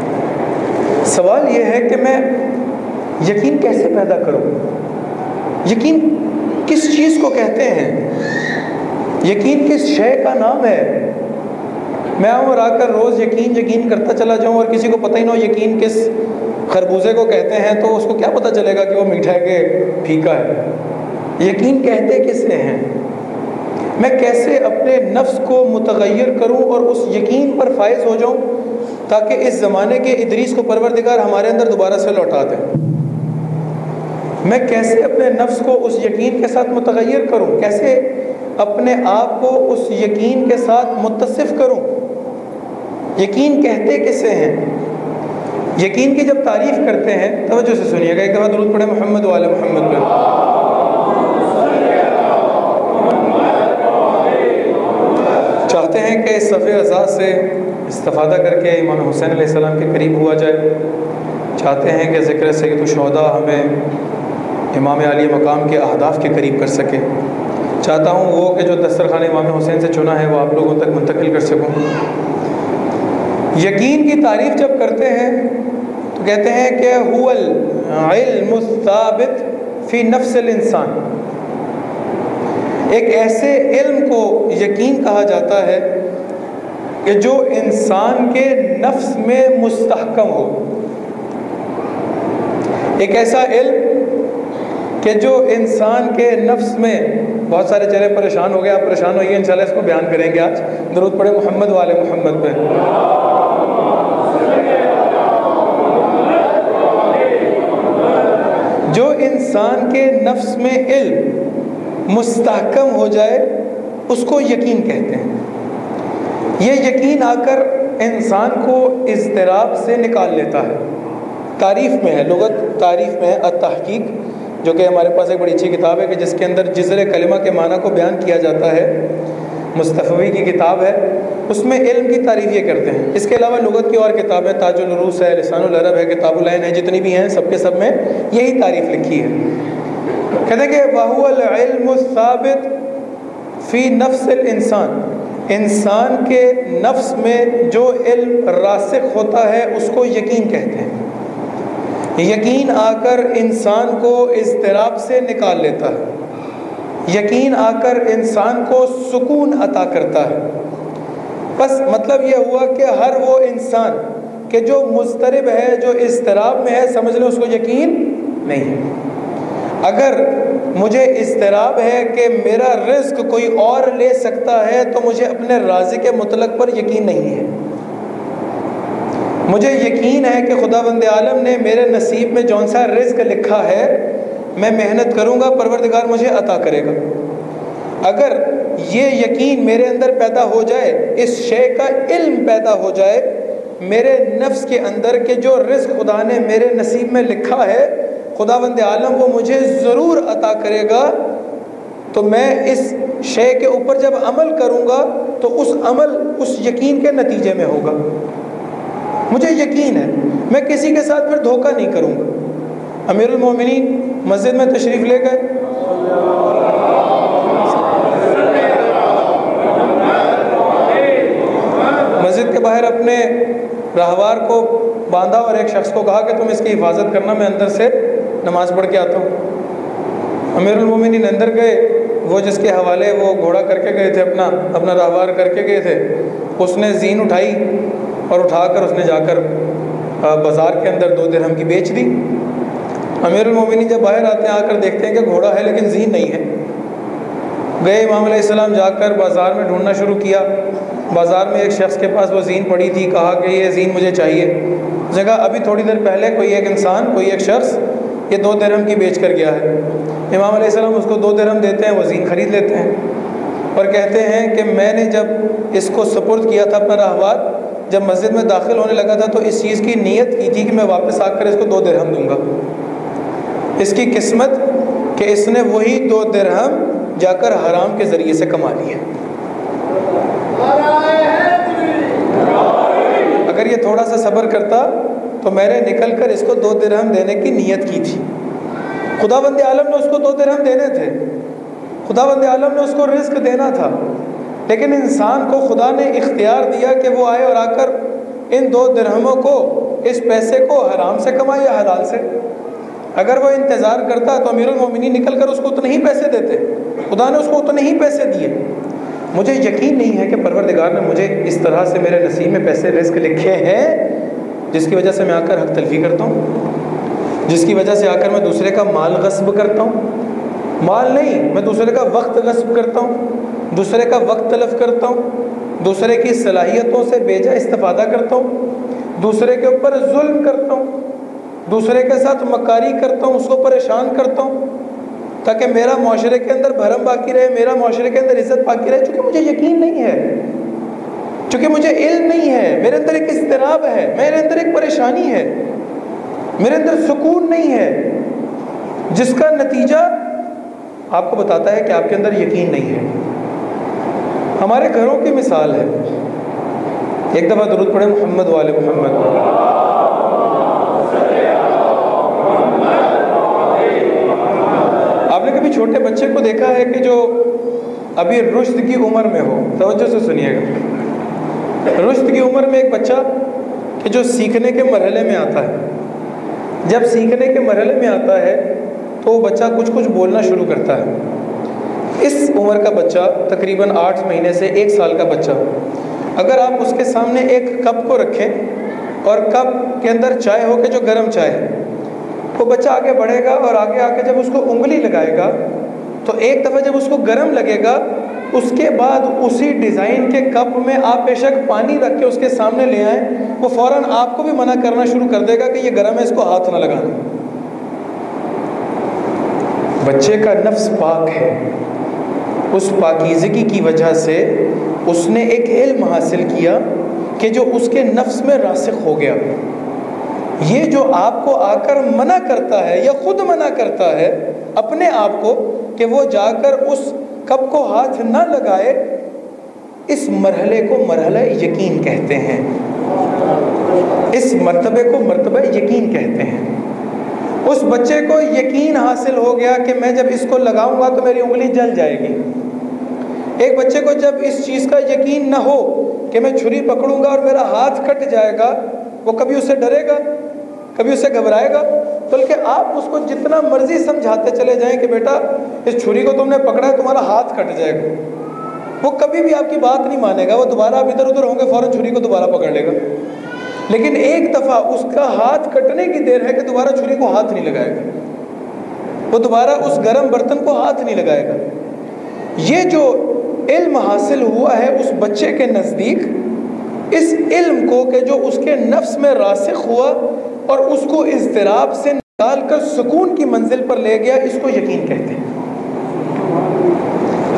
سوال یہ ہے کہ میں یقین کیسے پیدا کروں؟ یقین کس چیز کو کہتے ہیں؟ یقین کس شے کا نام ہے؟ میں آؤں اور آ کر روز یقین یقین کرتا چلا جاؤں اور کسی کو پتہ ہی نہ ہو یقین کس خربوزے کو کہتے ہیں، تو اس کو کیا پتہ چلے گا کہ وہ میٹھا ہے کہ پھیکا ہے؟ یقین کہتے کسے ہیں؟ میں کیسے اپنے نفس کو متغیر کروں اور اس یقین پر فائز ہو جاؤں تاکہ اس زمانے کے ادریس کو پروردگار ہمارے اندر دوبارہ سے لوٹا دے؟ میں کیسے اپنے نفس کو اس یقین کے ساتھ متغیر کروں؟ کیسے اپنے آپ کو اس یقین کے ساتھ متصف کروں؟ یقین کہتے کسے ہیں؟ یقین کی جب تعریف کرتے ہیں توجہ سے سنیے گا، ایک دفعہ درود پڑھیں محمد وعلی محمد پر۔ چاہتے ہیں کہ اس صفحہ اعزاز سے استفادہ کر کے امام حسین علیہ السلام کے قریب ہوا جائے، چاہتے ہیں کہ ذکر سید الشہداء ہمیں امام عالی مقام کے اہداف کے قریب کر سکے، چاہتا ہوں وہ کہ جو دسترخوان امام حسین سے چنا ہے وہ آپ لوگوں تک منتقل کر سکوں۔ یقین کی تعریف جب کرتے ہیں تو کہتے ہیں کہ هو العلم الثابت فی نفس الانسان، ایک ایسے علم کو یقین کہا جاتا ہے کہ جو انسان کے نفس میں مستحکم ہو، ایک ایسا علم کہ جو انسان کے نفس میں، بہت سارے چہرے پریشان ہو گئے، آپ پریشان ہوئیے، انشاءاللہ اس کو بیان کریں گے آج، درود پڑھیں محمد والے محمد پہ۔ جو انسان کے نفس میں علم مستحکم ہو جائے اس کو یقین کہتے ہیں۔ یہ یقین آ کر انسان کو اضطراب سے نکال لیتا ہے۔ تعریف میں ہے، لغت تعریف میں ہے التحقیق، جو کہ ہمارے پاس ایک بڑی اچھی کتاب ہے کہ جس کے اندر جذر کلمہ کے معنی کو بیان کیا جاتا ہے، مصطفی کی کتاب ہے، اس میں علم کی تعریف یہ کرتے ہیں۔ اس کے علاوہ لغت کی اور کتابیں، تاج العروس ہے، لسان العرب ہے، کتاب العین ہے، جتنی بھی ہیں سب کے سب میں یہی تعریف لکھی ہے۔ کہتے ہیں کہ وَهُوَ الْعِلْمُ الثَّابِتُ فِي نَفْسِ الْإِنسان، انسان کے نفس میں جو علم راسخ ہوتا ہے اس کو یقین کہتے ہیں۔ یقین آ کر انسان کو اضطراب سے نکال لیتا ہے، یقین آ کر انسان کو سکون عطا کرتا ہے۔ بس مطلب یہ ہوا کہ ہر وہ انسان کہ جو مضطرب ہے، جو اضطراب میں ہے، سمجھ لیں اس کو یقین نہیں ہے۔ اگر مجھے اضطراب ہے کہ میرا رزق کوئی اور لے سکتا ہے تو مجھے اپنے رازق مطلق پر یقین نہیں ہے۔ مجھے یقین ہے کہ خداوند عالم نے میرے نصیب میں جون سا رزق لکھا ہے، میں محنت کروں گا، پروردگار مجھے عطا کرے گا۔ اگر یہ یقین میرے اندر پیدا ہو جائے، اس شے کا علم پیدا ہو جائے میرے نفس کے اندر کہ جو رزق خدا نے میرے نصیب میں لکھا ہے خداوند عالم وہ مجھے ضرور عطا کرے گا، تو میں اس شے کے اوپر جب عمل کروں گا تو اس عمل اس یقین کے نتیجے میں ہوگا۔ مجھے یقین ہے، میں کسی کے ساتھ پھر دھوکہ نہیں کروں گا۔ امیر المومنین مسجد میں تشریف لے گئے، مسجد کے باہر اپنے راہوار کو باندھا اور ایک شخص کو کہا کہ تم اس کی حفاظت کرنا، میں اندر سے نماز پڑھ کے آتا ہوں۔ امیر المومنین اندر گئے، وہ جس کے حوالے وہ گھوڑا کر کے گئے تھے، اپنا اپنا راہوار کر کے گئے تھے، اس نے زین اٹھائی اور اٹھا کر اس نے جا کر بازار کے اندر دو درہم کی بیچ دی۔ امیر المومنین جب باہر آتے ہیں آ کر دیکھتے ہیں کہ گھوڑا ہے لیکن زین نہیں ہے۔ گئے امام علیہ السلام، جا کر بازار میں ڈھونڈنا شروع کیا، بازار میں ایک شخص کے پاس وہ زین پڑی تھی، کہا کہ یہ زین مجھے چاہیے۔ اس نے کہا ابھی تھوڑی دیر پہلے کوئی ایک انسان، کوئی ایک شخص یہ دو درہم کی بیچ کر گیا ہے۔ امام علیہ السلام اس کو دو درہم دیتے ہیں، وہ زین خرید لیتے ہیں اور کہتے ہیں کہ میں نے جب اس کو سپرد کیا تھا اپنا راہوار، جب مسجد میں داخل ہونے لگا تھا تو اس چیز کی نیت کی تھی کہ میں واپس آ کر اس کو دو درہم دوں گا۔ اس کی قسمت کہ اس نے وہی دو درہم جا کر حرام کے ذریعے سے کما لیے۔ اگر یہ تھوڑا سا صبر کرتا تو میں نے نکل کر اس کو دو درہم دینے کی نیت کی تھی۔ خداوند عالم نے اس کو دو درہم دینے تھے، خداوند عالم نے اس کو رزق دینا تھا، لیکن انسان کو خدا نے اختیار دیا کہ وہ آئے اور آ کر ان دو درہموں کو، اس پیسے کو حرام سے کمائے یا حلال سے۔ اگر وہ انتظار کرتا تو امیر المومنین نکل کر اس کو اتنے ہی پیسے دیتے، خدا نے اس کو اتنے ہی پیسے دیے۔ مجھے یقین نہیں ہے کہ پروردگار نے مجھے اس طرح سے میرے نصیب میں پیسے رزق لکھے ہیں جس کی وجہ سے میں آ کر حق تلفی کرتا ہوں، جس کی وجہ سے آ کر میں دوسرے کا مال غصب کرتا ہوں۔ مال نہیں، میں دوسرے کا وقت غصب کرتا ہوں، دوسرے کا وقت تلف کرتا ہوں، دوسرے کی صلاحیتوں سے بے جا استفادہ کرتا ہوں، دوسرے کے اوپر ظلم کرتا ہوں، دوسرے کے ساتھ مکاری کرتا ہوں، اس کو پریشان کرتا ہوں تاکہ میرا معاشرے کے اندر بھرم باقی رہے، میرا معاشرے کے اندر عزت باقی رہے، چونکہ مجھے یقین نہیں ہے، چونکہ مجھے علم نہیں ہے، میرے اندر ایک اضطراب ہے، میرے اندر ایک پریشانی ہے، میرے اندر سکون نہیں ہے، جس کا نتیجہ آپ کو بتاتا ہے کہ آپ کے اندر یقین نہیں ہے۔ ہمارے گھروں کی مثال ہے، ایک دفعہ درود پڑھیں محمد والے محمد۔ آپ نے کبھی چھوٹے بچے کو دیکھا ہے کہ جو ابھی رشد کی عمر میں ہو؟ توجہ سے سنیے گا، رشد کی عمر میں ایک بچہ کہ جو سیکھنے کے مرحلے میں آتا ہے، جب سیکھنے کے مرحلے میں آتا ہے تو وہ بچہ کچھ کچھ بولنا شروع کرتا ہے۔ اس عمر کا بچہ تقریباً آٹھ مہینے سے ایک سال کا بچہ، اگر آپ اس کے سامنے ایک کپ کو رکھیں اور کپ کے اندر چائے ہو کہ جو گرم چائے ہے، وہ بچہ آگے بڑھے گا اور آگے آ کے جب اس کو انگلی لگائے گا تو ایک دفعہ جب اس کو گرم لگے گا، اس کے بعد اسی ڈیزائن کے کپ میں آپ بے شک پانی رکھ کے اس کے سامنے لے آئیں، وہ فوراً آپ کو بھی منع کرنا شروع کر دے گا کہ یہ گرم ہے، اس کو ہاتھ نہ لگانا۔ بچے کا نفس پاک ہے، اس پاکیزگی کی وجہ سے اس نے ایک علم حاصل کیا کہ جو اس کے نفس میں راسخ ہو گیا۔ یہ جو آپ کو آ کر منع کرتا ہے یا خود منع کرتا ہے اپنے آپ کو کہ وہ جا کر اس کپ کو ہاتھ نہ لگائے، اس مرحلے کو مرحلہ یقین کہتے ہیں، اس مرتبے کو مرتبہ یقین کہتے ہیں۔ اس بچے کو یقین حاصل ہو گیا کہ میں جب اس کو لگاؤں گا تو میری انگلی جل جائے گی۔ ایک بچے کو جب اس چیز کا یقین نہ ہو کہ میں چھری پکڑوں گا اور میرا ہاتھ کٹ جائے گا، وہ کبھی اس سے ڈرے گا، کبھی اس سے گھبرائے گا، بلکہ آپ اس کو جتنا مرضی سمجھاتے چلے جائیں کہ بیٹا اس چھری کو تم نے پکڑا ہے، تمہارا ہاتھ کٹ جائے گا، وہ کبھی بھی آپ کی بات نہیں مانے گا، وہ دوبارہ آپ ادھر ادھر ہوں گے فوراً چھری کو دوبارہ پکڑ لے گا۔ لیکن ایک دفعہ اس کا ہاتھ کٹنے کی دیر ہے کہ دوبارہ چھری کو ہاتھ نہیں لگائے گا، وہ دوبارہ اس گرم برتن کو ہاتھ نہیں لگائے گا۔ یہ جو علم حاصل ہوا ہے اس بچے کے نزدیک، اس علم کو کہ جو اس کے نفس میں راسخ ہوا اور اس کو اضطراب سے نکال کر سکون کی منزل پر لے گیا، اس کو یقین کہتے ہیں۔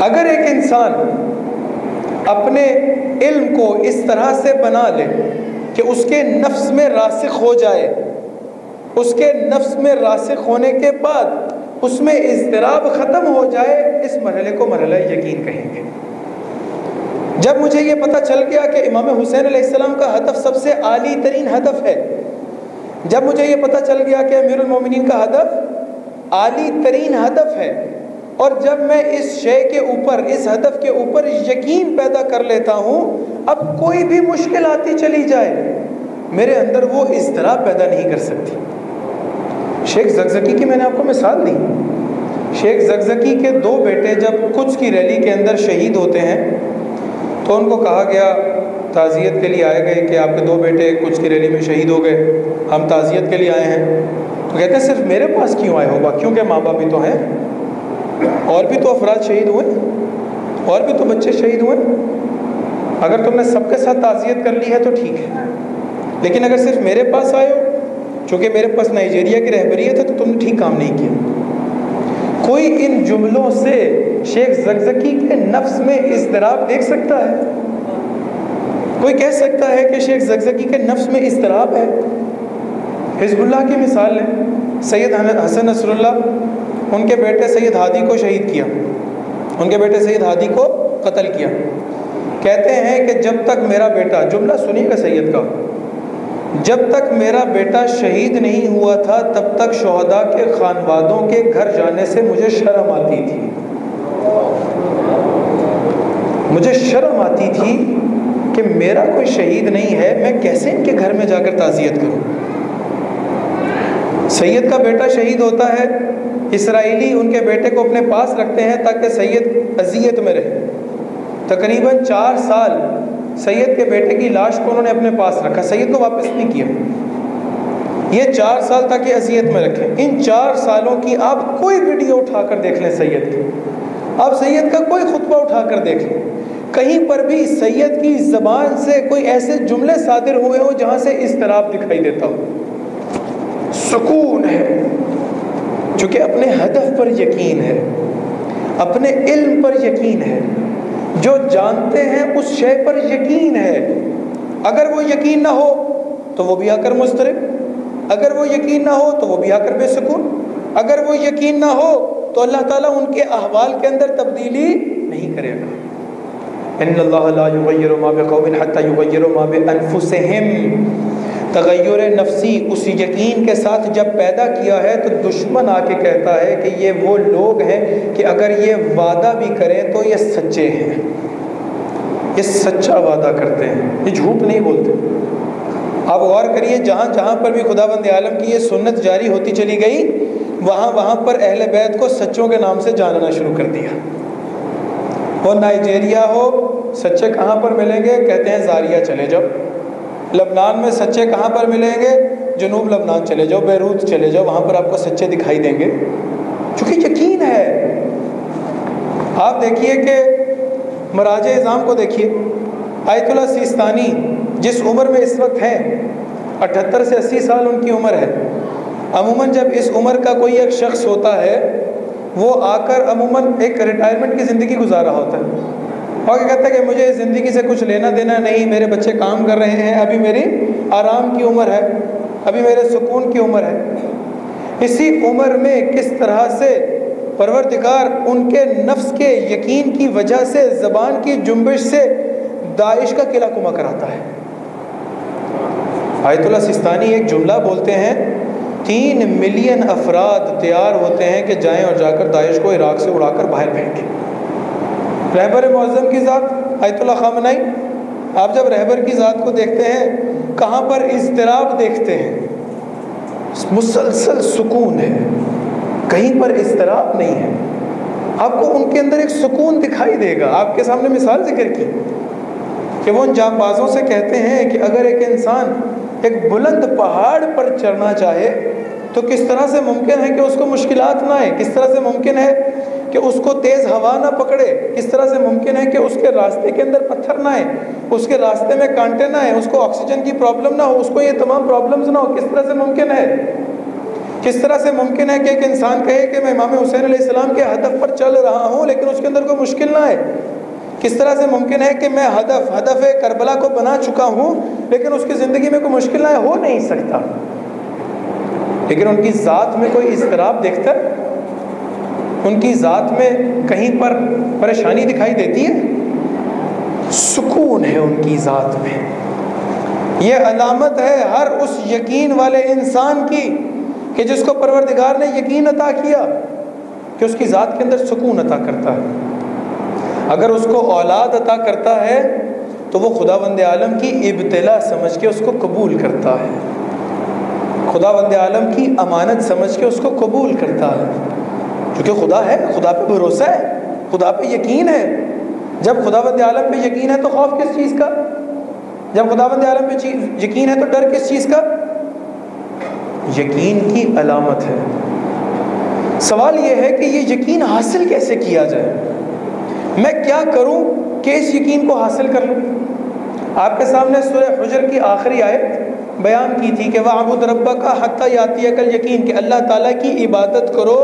اگر ایک انسان اپنے علم کو اس طرح سے بنا لے کہ اس کے نفس میں راسخ ہو جائے، اس کے نفس میں راسخ ہونے کے بعد اس میں اضطراب ختم ہو جائے، اس مرحلے کو مرحلہ یقین کہیں گے۔ جب مجھے یہ پتہ چل گیا کہ امام حسین علیہ السلام کا ہدف سب سے عالی ترین ہدف ہے، جب مجھے یہ پتہ چل گیا کہ امیر المومنین کا ہدف عالی ترین ہدف ہے، اور جب میں اس شے کے اوپر، اس ہدف کے اوپر یقین پیدا کر لیتا ہوں، اب کوئی بھی مشکل آتی چلی جائے میرے اندر وہ اضطراب پیدا نہیں کر سکتی۔ شیخ زکزکی کی میں نے آپ کو مثال دی۔ شیخ زکزکی کے دو بیٹے جب قدس کی ریلی کے اندر شہید ہوتے ہیں تو ان کو کہا گیا، تعزیت کے لیے آئے گئے کہ آپ کے دو بیٹے قدس کی ریلی میں شہید ہو گئے، ہم تعزیت کے لیے آئے ہیں۔ تو کہتے ہیں صرف میرے پاس کیوں آئے ہو؟ باقیوں کے ماں باپ بھی تو ہیں، اور بھی تو افراد شہید ہوئے، اور بھی تو بچے شہید ہوئے۔ اگر تم نے سب کے ساتھ تعزیت کر لی ہے تو ٹھیک ہے، لیکن اگر صرف میرے پاس آئے ہو، چونکہ میرے پاس نائجیریا کی رہبریت ہے، تو تم نے ٹھیک کام نہیں کیا۔ کوئی ان جملوں سے شیخ زکزکی کے نفس میں اضطراب دیکھ سکتا ہے؟ کوئی کہہ سکتا ہے کہ شیخ زکزکی کے نفس میں اضطراب ہے؟ حزب اللہ کی مثال ہے، سید حسن نصر اللہ، ان کے بیٹے سید ہادی کو شہید کیا، ان کے بیٹے سید ہادی کو قتل کیا۔ کہتے ہیں کہ جب تک میرا بیٹا، جملہ سنیے گا سید کا، جب تک میرا بیٹا شہید نہیں ہوا تھا تب تک شہداء کے خانوادوں کے گھر جانے سے مجھے شرم آتی تھی، مجھے شرم آتی تھی کہ میرا کوئی شہید نہیں ہے، میں کیسے ان کے گھر میں جا کر تعزیت کروں۔ سید کا بیٹا شہید ہوتا ہے، اسرائیلی ان کے بیٹے کو اپنے پاس رکھتے ہیں تاکہ سید اذیت میں رہے۔ تقریباً چار سال سید کے بیٹے کی لاش کو انہوں نے اپنے پاس رکھا، سید کو واپس نہیں کیا۔ یہ چار سال تک یہ اذیت میں رکھے۔ ان چار سالوں کی آپ کوئی ویڈیو اٹھا کر دیکھ لیں سید کی، آپ سید کا کوئی خطبہ اٹھا کر دیکھ لیں، کہیں پر بھی سید کی زبان سے کوئی ایسے جملے صادر ہوئے ہوں جہاں سے اضطراب دکھائی دیتا ہو۔ سکون ہے، چونکہ اپنے ہدف پر یقین ہے، اپنے علم پر یقین ہے، جو جانتے ہیں اس شے پر یقین ہے۔ اگر وہ یقین نہ ہو تو وہ بھی آ کر مضطرب، اگر وہ یقین نہ ہو تو وہ بھی آ کر بے سکون، اگر وہ یقین نہ ہو تو اللہ تعالیٰ ان کے احوال کے اندر تبدیلی نہیں کرے گا۔ ان اللہ لا یغیر ما بقوم حتی یغیروا ما بانفسہم۔ تغیر نفسی اس یقین کے ساتھ جب پیدا کیا ہے تو دشمن آ کے کہتا ہے کہ یہ وہ لوگ ہیں کہ اگر یہ وعدہ بھی کریں تو یہ سچے ہیں، یہ سچا وعدہ کرتے ہیں، یہ جھوٹ نہیں بولتے۔ آپ غور کریے، جہاں جہاں پر بھی خداوند عالم کی یہ سنت جاری ہوتی چلی گئی، وہاں وہاں پر اہل بیت کو سچوں کے نام سے جاننا شروع کر دیا۔ وہ نائجیریا ہو، سچے کہاں پر ملیں گے؟ کہتے ہیں زاریہ چلے جاؤ۔ لبنان میں سچے کہاں پر ملیں گے؟ جنوب لبنان چلے جاؤ، بیروت چلے جاؤ، وہاں پر آپ کو سچے دکھائی دیں گے، چونکہ یقین ہے۔ آپ دیکھیے کہ مراجع اعظام کو دیکھیے، آیت اللہ سیستانی جس عمر میں اس وقت ہیں، اٹھہتر سے اسی سال ان کی عمر ہے۔ عموماً جب اس عمر کا کوئی ایک شخص ہوتا ہے، وہ آ کر عموماً ایک ریٹائرمنٹ کی زندگی گزارا ہوتا ہے، اور کیا کہتا ہے کہ مجھے اس زندگی سے کچھ لینا دینا نہیں، میرے بچے کام کر رہے ہیں، ابھی میری آرام کی عمر ہے، ابھی میرے سکون کی عمر ہے۔ اسی عمر میں کس طرح سے پروردگار ان کے نفس کے یقین کی وجہ سے، زبان کی جنبش سے داعش کا قلعہ کما کراتا ہے۔ آیت اللہ سیستانی ایک جملہ بولتے ہیں، تین ملین افراد تیار ہوتے ہیں کہ جائیں اور جا کر داعش کو عراق سے اڑا کر باہر پھینکیں۔ رہبر معظم کی ذات آیت اللہ خامنائی، آپ جب رہبر کی ذات کو دیکھتے ہیں، کہاں پر اضطراب دیکھتے ہیں؟ مسلسل سکون ہے، کہیں پر اضطراب نہیں ہے۔ آپ کو ان کے اندر ایک سکون دکھائی دے گا۔ آپ کے سامنے مثال ذکر کی کہ وہ ان جام بازوں سے کہتے ہیں کہ اگر ایک انسان ایک بلند پہاڑ پر چڑھنا چاہے تو کس طرح سے ممکن ہے کہ اس کو مشکلات نہ آئے، کس طرح سے ممکن ہے کہ اس کو تیز ہوا نہ پکڑے، کس طرح سے ممکن ہے کہ اس کے راستے کے اندر پتھر نہ آئے، اس کے راستے میں کانٹے نہ آئے، اس کو آکسیجن کی پرابلم نہ ہو، اس کو یہ تمام پرابلمز نہ ہو، کس طرح سے ممکن ہے؟ کس طرح سے ممکن ہے کہ ایک انسان کہے کہ میں امام حسین علیہ السلام کے ہدف پر چل رہا ہوں لیکن اس کے اندر کوئی مشکل نہ ہے؟ کس طرح سے ممکن ہے کہ میں ہدف ہدف کربلا کو بنا چکا ہوں لیکن اس کی زندگی میں کوئی مشکل نہ ہے؟ ہو نہیں سکتا۔ لیکن ان کی ذات میں کوئی اضطراب دیکھتا ہے؟ ان کی ذات میں کہیں پر پریشانی دکھائی دیتی ہے؟ سکون ہے ان کی ذات میں۔ یہ علامت ہے ہر اس یقین والے انسان کی کہ جس کو پروردگار نے یقین عطا کیا کہ اس کی ذات کے اندر سکون عطا کرتا ہے۔ اگر اس کو اولاد عطا کرتا ہے تو وہ خداوند عالم کی ابتلا سمجھ کے اس کو قبول کرتا ہے، خداوند عالم کی امانت سمجھ کے اس کو قبول کرتا ہے، کیونکہ خدا ہے، خدا پہ بھروسہ ہے، خدا پہ یقین ہے۔ جب خداوند عالم پہ یقین ہے تو خوف کس چیز کا؟ جب خداوند عالم پہ یقین ہے تو ڈر کس چیز کا؟ یقین کی علامت ہے۔ سوال یہ ہے کہ یہ یقین حاصل کیسے کیا جائے؟ میں کیا کروں کہ اس یقین کو حاصل کر لوں؟ آپ کے سامنے سورہ حجر کی آخری آیت بیان کی تھی کہ وَاعْبُدْ رَبَّكَ حَتَّى يَأْتِيَكَ الْيَقِينُ، کہ اللہ تعالیٰ کی عبادت کرو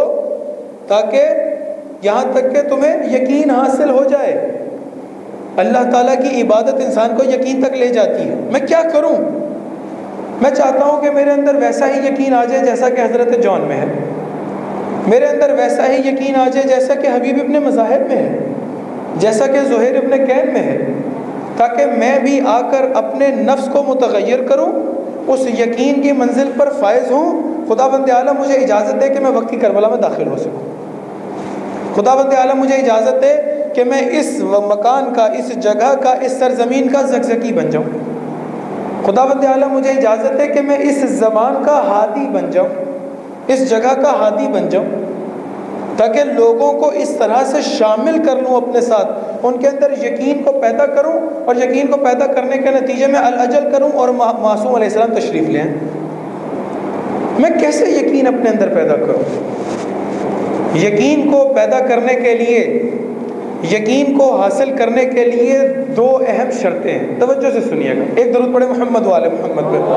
تاکہ یہاں تک کہ تمہیں یقین حاصل ہو جائے۔ اللہ تعالیٰ کی عبادت انسان کو یقین تک لے جاتی ہے۔ میں کیا کروں؟ میں چاہتا ہوں کہ میرے اندر ویسا ہی یقین آ جائے جیسا کہ حضرت جون میں ہے، میرے اندر ویسا ہی یقین آ جائے جیسا کہ حبیب ابن مذاہب میں ہے، جیسا کہ زہیر ابن کین میں ہے، تاکہ میں بھی آ کر اپنے نفس کو متغیر کروں، اس یقین کی منزل پر فائز ہوں۔ خداوند عالم مجھے اجازت دے کہ میں وقتی کربلا میں داخل ہو سکوں، خداوند عالم مجھے اجازت دے کہ میں اس مکان کا، اس جگہ کا، اس سرزمین کا زگزگی بن جاؤں، خداوند عالم مجھے اجازت ہے کہ میں اس زمان کا ہادی بن جاؤں، اس جگہ کا ہادی بن جاؤں، تاکہ لوگوں کو اس طرح سے شامل کر لوں اپنے ساتھ، ان کے اندر یقین کو پیدا کروں، اور یقین کو پیدا کرنے کے نتیجے میں الاجل کروں اور معصوم علیہ السلام تشریف لیں۔ میں کیسے یقین اپنے اندر پیدا کروں؟ یقین کو پیدا کرنے کے لیے، یقین کو حاصل کرنے کے لیے دو اہم شرطیں ہیں، توجہ سے سنیے گا۔ ایک درود پڑھے محمد والے محمد پہ۔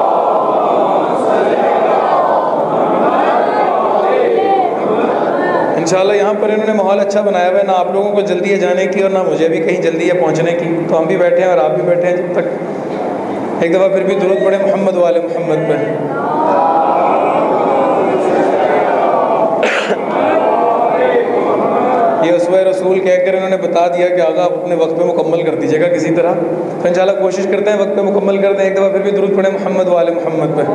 انشاءاللہ یہاں پر انہوں نے ماحول اچھا بنایا ہوا ہے، نہ آپ لوگوں کو جلدی ہے جانے کی اور نہ مجھے بھی کہیں جلدی ہے پہنچنے کی، تو ہم بھی بیٹھے ہیں اور آپ بھی بیٹھے ہیں جب تک۔ ایک دفعہ پھر بھی درود پڑھے محمد والے محمد پہ۔ یہ اسوہ رسول کہہ کر انہوں نے بتا دیا کہ آقا آپ اپنے وقت پہ مکمل کر دیجیے گا کسی طرح، تو انشاءاللہ کوشش کرتے ہیں وقت پہ مکمل کر دیں۔ ایک دفعہ پھر بھی درود پڑھے محمد والے محمد پہ۔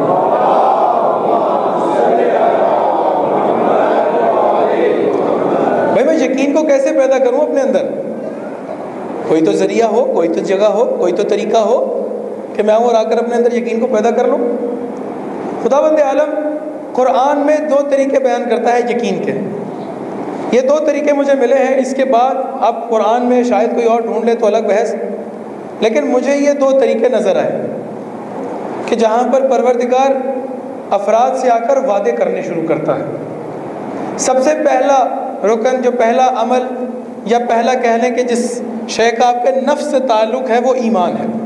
بھائی میں یقین کو کیسے پیدا کروں اپنے اندر؟ کوئی تو ذریعہ ہو، کوئی تو جگہ ہو، کوئی تو طریقہ ہو کہ میں آؤں اور آ کر اپنے اندر یقین کو پیدا کر لوں۔ خداوند عالم قرآن میں دو طریقے بیان کرتا ہے یقین کے۔ یہ دو طریقے مجھے ملے ہیں، اس کے بعد اب قرآن میں شاید کوئی اور ڈھونڈ لے تو الگ بحث، لیکن مجھے یہ دو طریقے نظر آئے کہ جہاں پر پروردگار افراد سے آ کر وعدے کرنے شروع کرتا ہے۔ سب سے پہلا رکن، جو پہلا عمل یا پہلا کہہ لیں کہ جس شے کا آپ کے نفس سے تعلق ہے، وہ ایمان ہے۔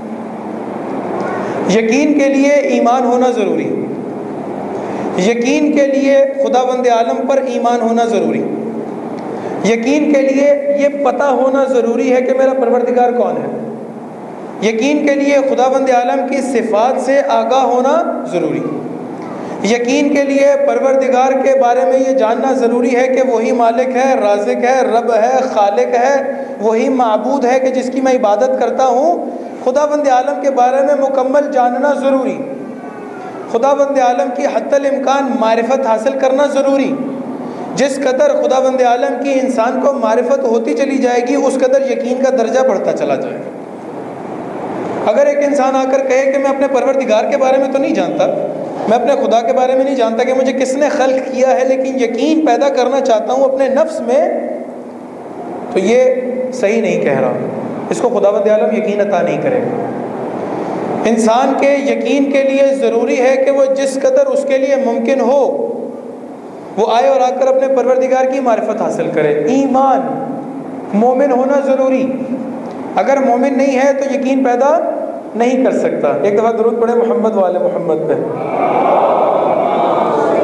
یقین کے لیے ایمان ہونا ضروری، یقین کے لیے خداوند عالم پر ایمان ہونا ضروری، یقین کے لیے یہ پتہ ہونا ضروری ہے کہ میرا پروردگار کون ہے، یقین کے لیے خداوند عالم کی صفات سے آگاہ ہونا ضروری، یقین کے لیے پروردگار کے بارے میں یہ جاننا ضروری ہے کہ وہی مالک ہے، رازق ہے، رب ہے، خالق ہے، وہی معبود ہے کہ جس کی میں عبادت کرتا ہوں۔ خداوند عالم کے بارے میں مکمل جاننا ضروری، خداوند عالم کی حتی الامکان معرفت حاصل کرنا ضروری۔ جس قدر خداوند عالم کی انسان کو معرفت ہوتی چلی جائے گی، اس قدر یقین کا درجہ بڑھتا چلا جائے گا۔ اگر ایک انسان آ کر کہے کہ میں اپنے پروردگار کے بارے میں تو نہیں جانتا، میں اپنے خدا کے بارے میں نہیں جانتا کہ مجھے کس نے خلق کیا ہے، لیکن یقین پیدا کرنا چاہتا ہوں اپنے نفس میں، تو یہ صحیح نہیں کہہ رہا، اس کو خداوند عالم یقین عطا نہیں کرے گا۔ انسان کے یقین کے لیے ضروری ہے کہ وہ جس قدر اس کے لیے ممکن ہو وہ آئے اور آ کر اپنے پروردگار کی معرفت حاصل کرے۔ ایمان، مومن ہونا ضروری، اگر مومن نہیں ہے تو یقین پیدا نہیں کر سکتا۔ ایک دفعہ درود پڑھے محمد والے محمد پہ۔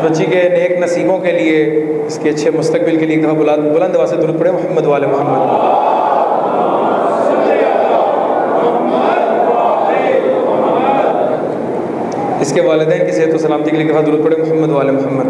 بچی کے نیک نصیبوں کے لیے، اس کے اچھے مستقبل کے لیے کہا بلند بلند آواز سے درود پڑھے محمد والے محمد۔ اس کے والدین کی صحت و سلامتی کے لیے کہا درود پڑھے محمد والے محمد۔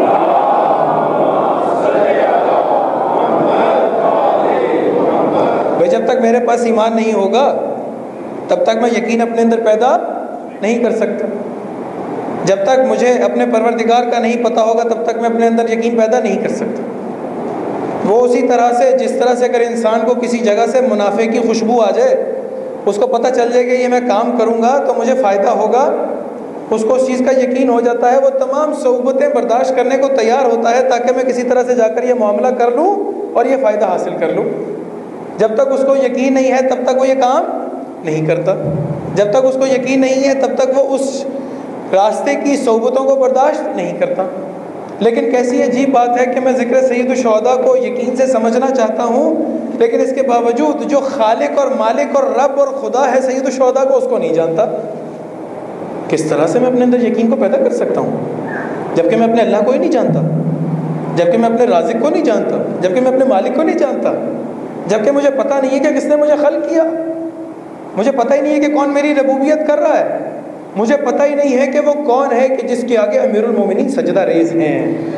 بھائی جب تک میرے پاس ایمان نہیں ہوگا تب تک میں یقین اپنے اندر پیدا نہیں کر سکتا۔ جب تک مجھے اپنے پروردگار کا نہیں پتہ ہوگا تب تک میں اپنے اندر یقین پیدا نہیں کر سکتا۔ وہ اسی طرح سے جس طرح سے اگر انسان کو کسی جگہ سے منافع کی خوشبو آ جائے، اس کو پتہ چل جائے کہ یہ میں کام کروں گا تو مجھے فائدہ ہوگا، اس کو اس چیز کا یقین ہو جاتا ہے، وہ تمام صعوبتیں برداشت کرنے کو تیار ہوتا ہے تاکہ میں کسی طرح سے جا کر یہ معاملہ کر لوں اور یہ فائدہ حاصل کر لوں۔ جب تک اس کو یقین نہیں ہے تب تک وہ یہ کام نہیں کرتا، جب تک اس کو یقین نہیں ہے تب تک وہ اس راستے کی صعوبتوں کو برداشت نہیں کرتا۔ لیکن کیسی عجیب بات ہے کہ میں ذکر سید الشہداء کو یقین سے سمجھنا چاہتا ہوں، لیکن اس کے باوجود جو خالق اور مالک اور رب اور خدا ہے سید الشہداء کو، اس کو نہیں جانتا۔ کس طرح سے میں اپنے اندر یقین کو پیدا کر سکتا ہوں جبکہ میں اپنے اللہ کو ہی نہیں جانتا، جبکہ میں اپنے رازق کو نہیں جانتا، جبکہ میں اپنے مالک کو نہیں جانتا، جبکہ مجھے پتہ نہیں ہے کہ کس نے مجھے خلق کیا، مجھے پتہ ہی نہیں ہے کہ کون میری ربوبیت کر رہا ہے، مجھے پتہ ہی نہیں ہے کہ وہ کون ہے کہ جس کے آگے امیر المومنین سجدہ ریز ہیں،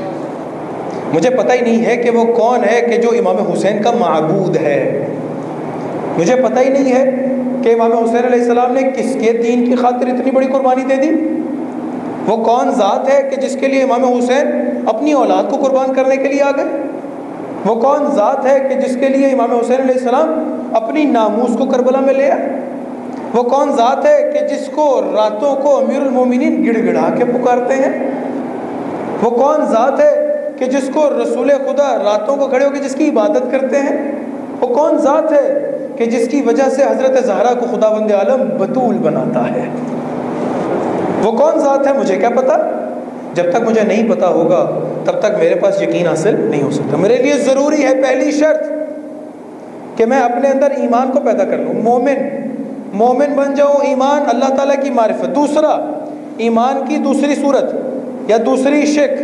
مجھے پتہ ہی نہیں ہے کہ وہ کون ہے کہ جو امام حسین کا معبود ہے، مجھے پتہ ہی نہیں ہے کہ امام حسین علیہ السلام نے کس کے دین کی خاطر اتنی بڑی قربانی دے دی، وہ کون ذات ہے کہ جس کے لیے امام حسین اپنی اولاد کو قربان کرنے کے لیے آ گئے، وہ کون ذات ہے کہ جس کے لیے امام حسین علیہ السلام اپنی ناموس کو کربلا میں لے آئے، وہ کون ذات ہے کہ جس کو راتوں کو امیر المومنین گڑ گڑا کے پکارتے ہیں، وہ کون ذات ہے کہ جس کو رسول خدا راتوں کو کھڑے ہو کے جس کی عبادت کرتے ہیں، وہ کون ذات ہے کہ جس کی وجہ سے حضرت زہرا کو خداوند عالم بتول بناتا ہے، وہ کون ذات ہے مجھے کیا پتہ۔ جب تک مجھے نہیں پتہ ہوگا تب تک میرے پاس یقین حاصل نہیں ہو سکتا۔ میرے لیے ضروری ہے پہلی شرط کہ میں اپنے اندر ایمان کو پیدا کر لوں، مومن مومن بن جاؤں، ایمان اللہ تعالیٰ کی معرفت۔ دوسرا، ایمان کی دوسری صورت یا دوسری شک،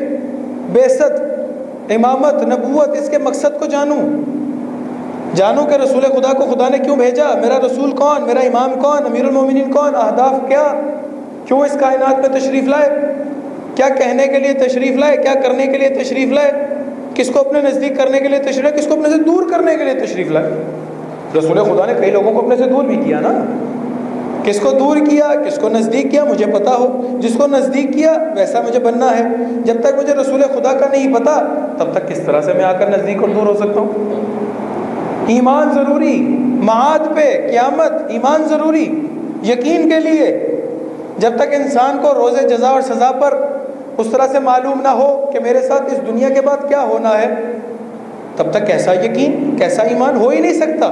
بعثت، امامت، نبوت، اس کے مقصد کو جانوں جانوں کہ رسول خدا کو خدا نے کیوں بھیجا، میرا رسول کون، میرا امام کون، امیر المومنین کون، اہداف کیا، کیوں اس کائنات میں تشریف لائے، کیا کہنے کے لیے تشریف لائے، کیا کرنے کے لیے تشریف لائے، کس کو اپنے نزدیک کرنے کے لیے تشریف لائے، کس کو اپنے سے دور کرنے کے لیے تشریف لائے۔ رسول خدا نے کئی لوگوں کو اپنے سے دور بھی کیا نا، کس کو دور کیا، کس کو نزدیک کیا مجھے پتہ ہو، جس کو نزدیک کیا ویسا مجھے بننا ہے۔ جب تک مجھے رسول خدا کا نہیں پتہ تب تک کس طرح سے میں آ کر نزدیک اور دور ہو سکتا ہوں۔ ایمان ضروری، معاد پہ، قیامت، ایمان ضروری یقین کے لیے۔ جب تک انسان کو روز جزا اور سزا پر اس طرح سے معلوم نہ ہو کہ میرے ساتھ اس دنیا کے بعد کیا ہونا ہے، تب تک کیسا یقین، کیسا ایمان ہو ہی نہیں سکتا۔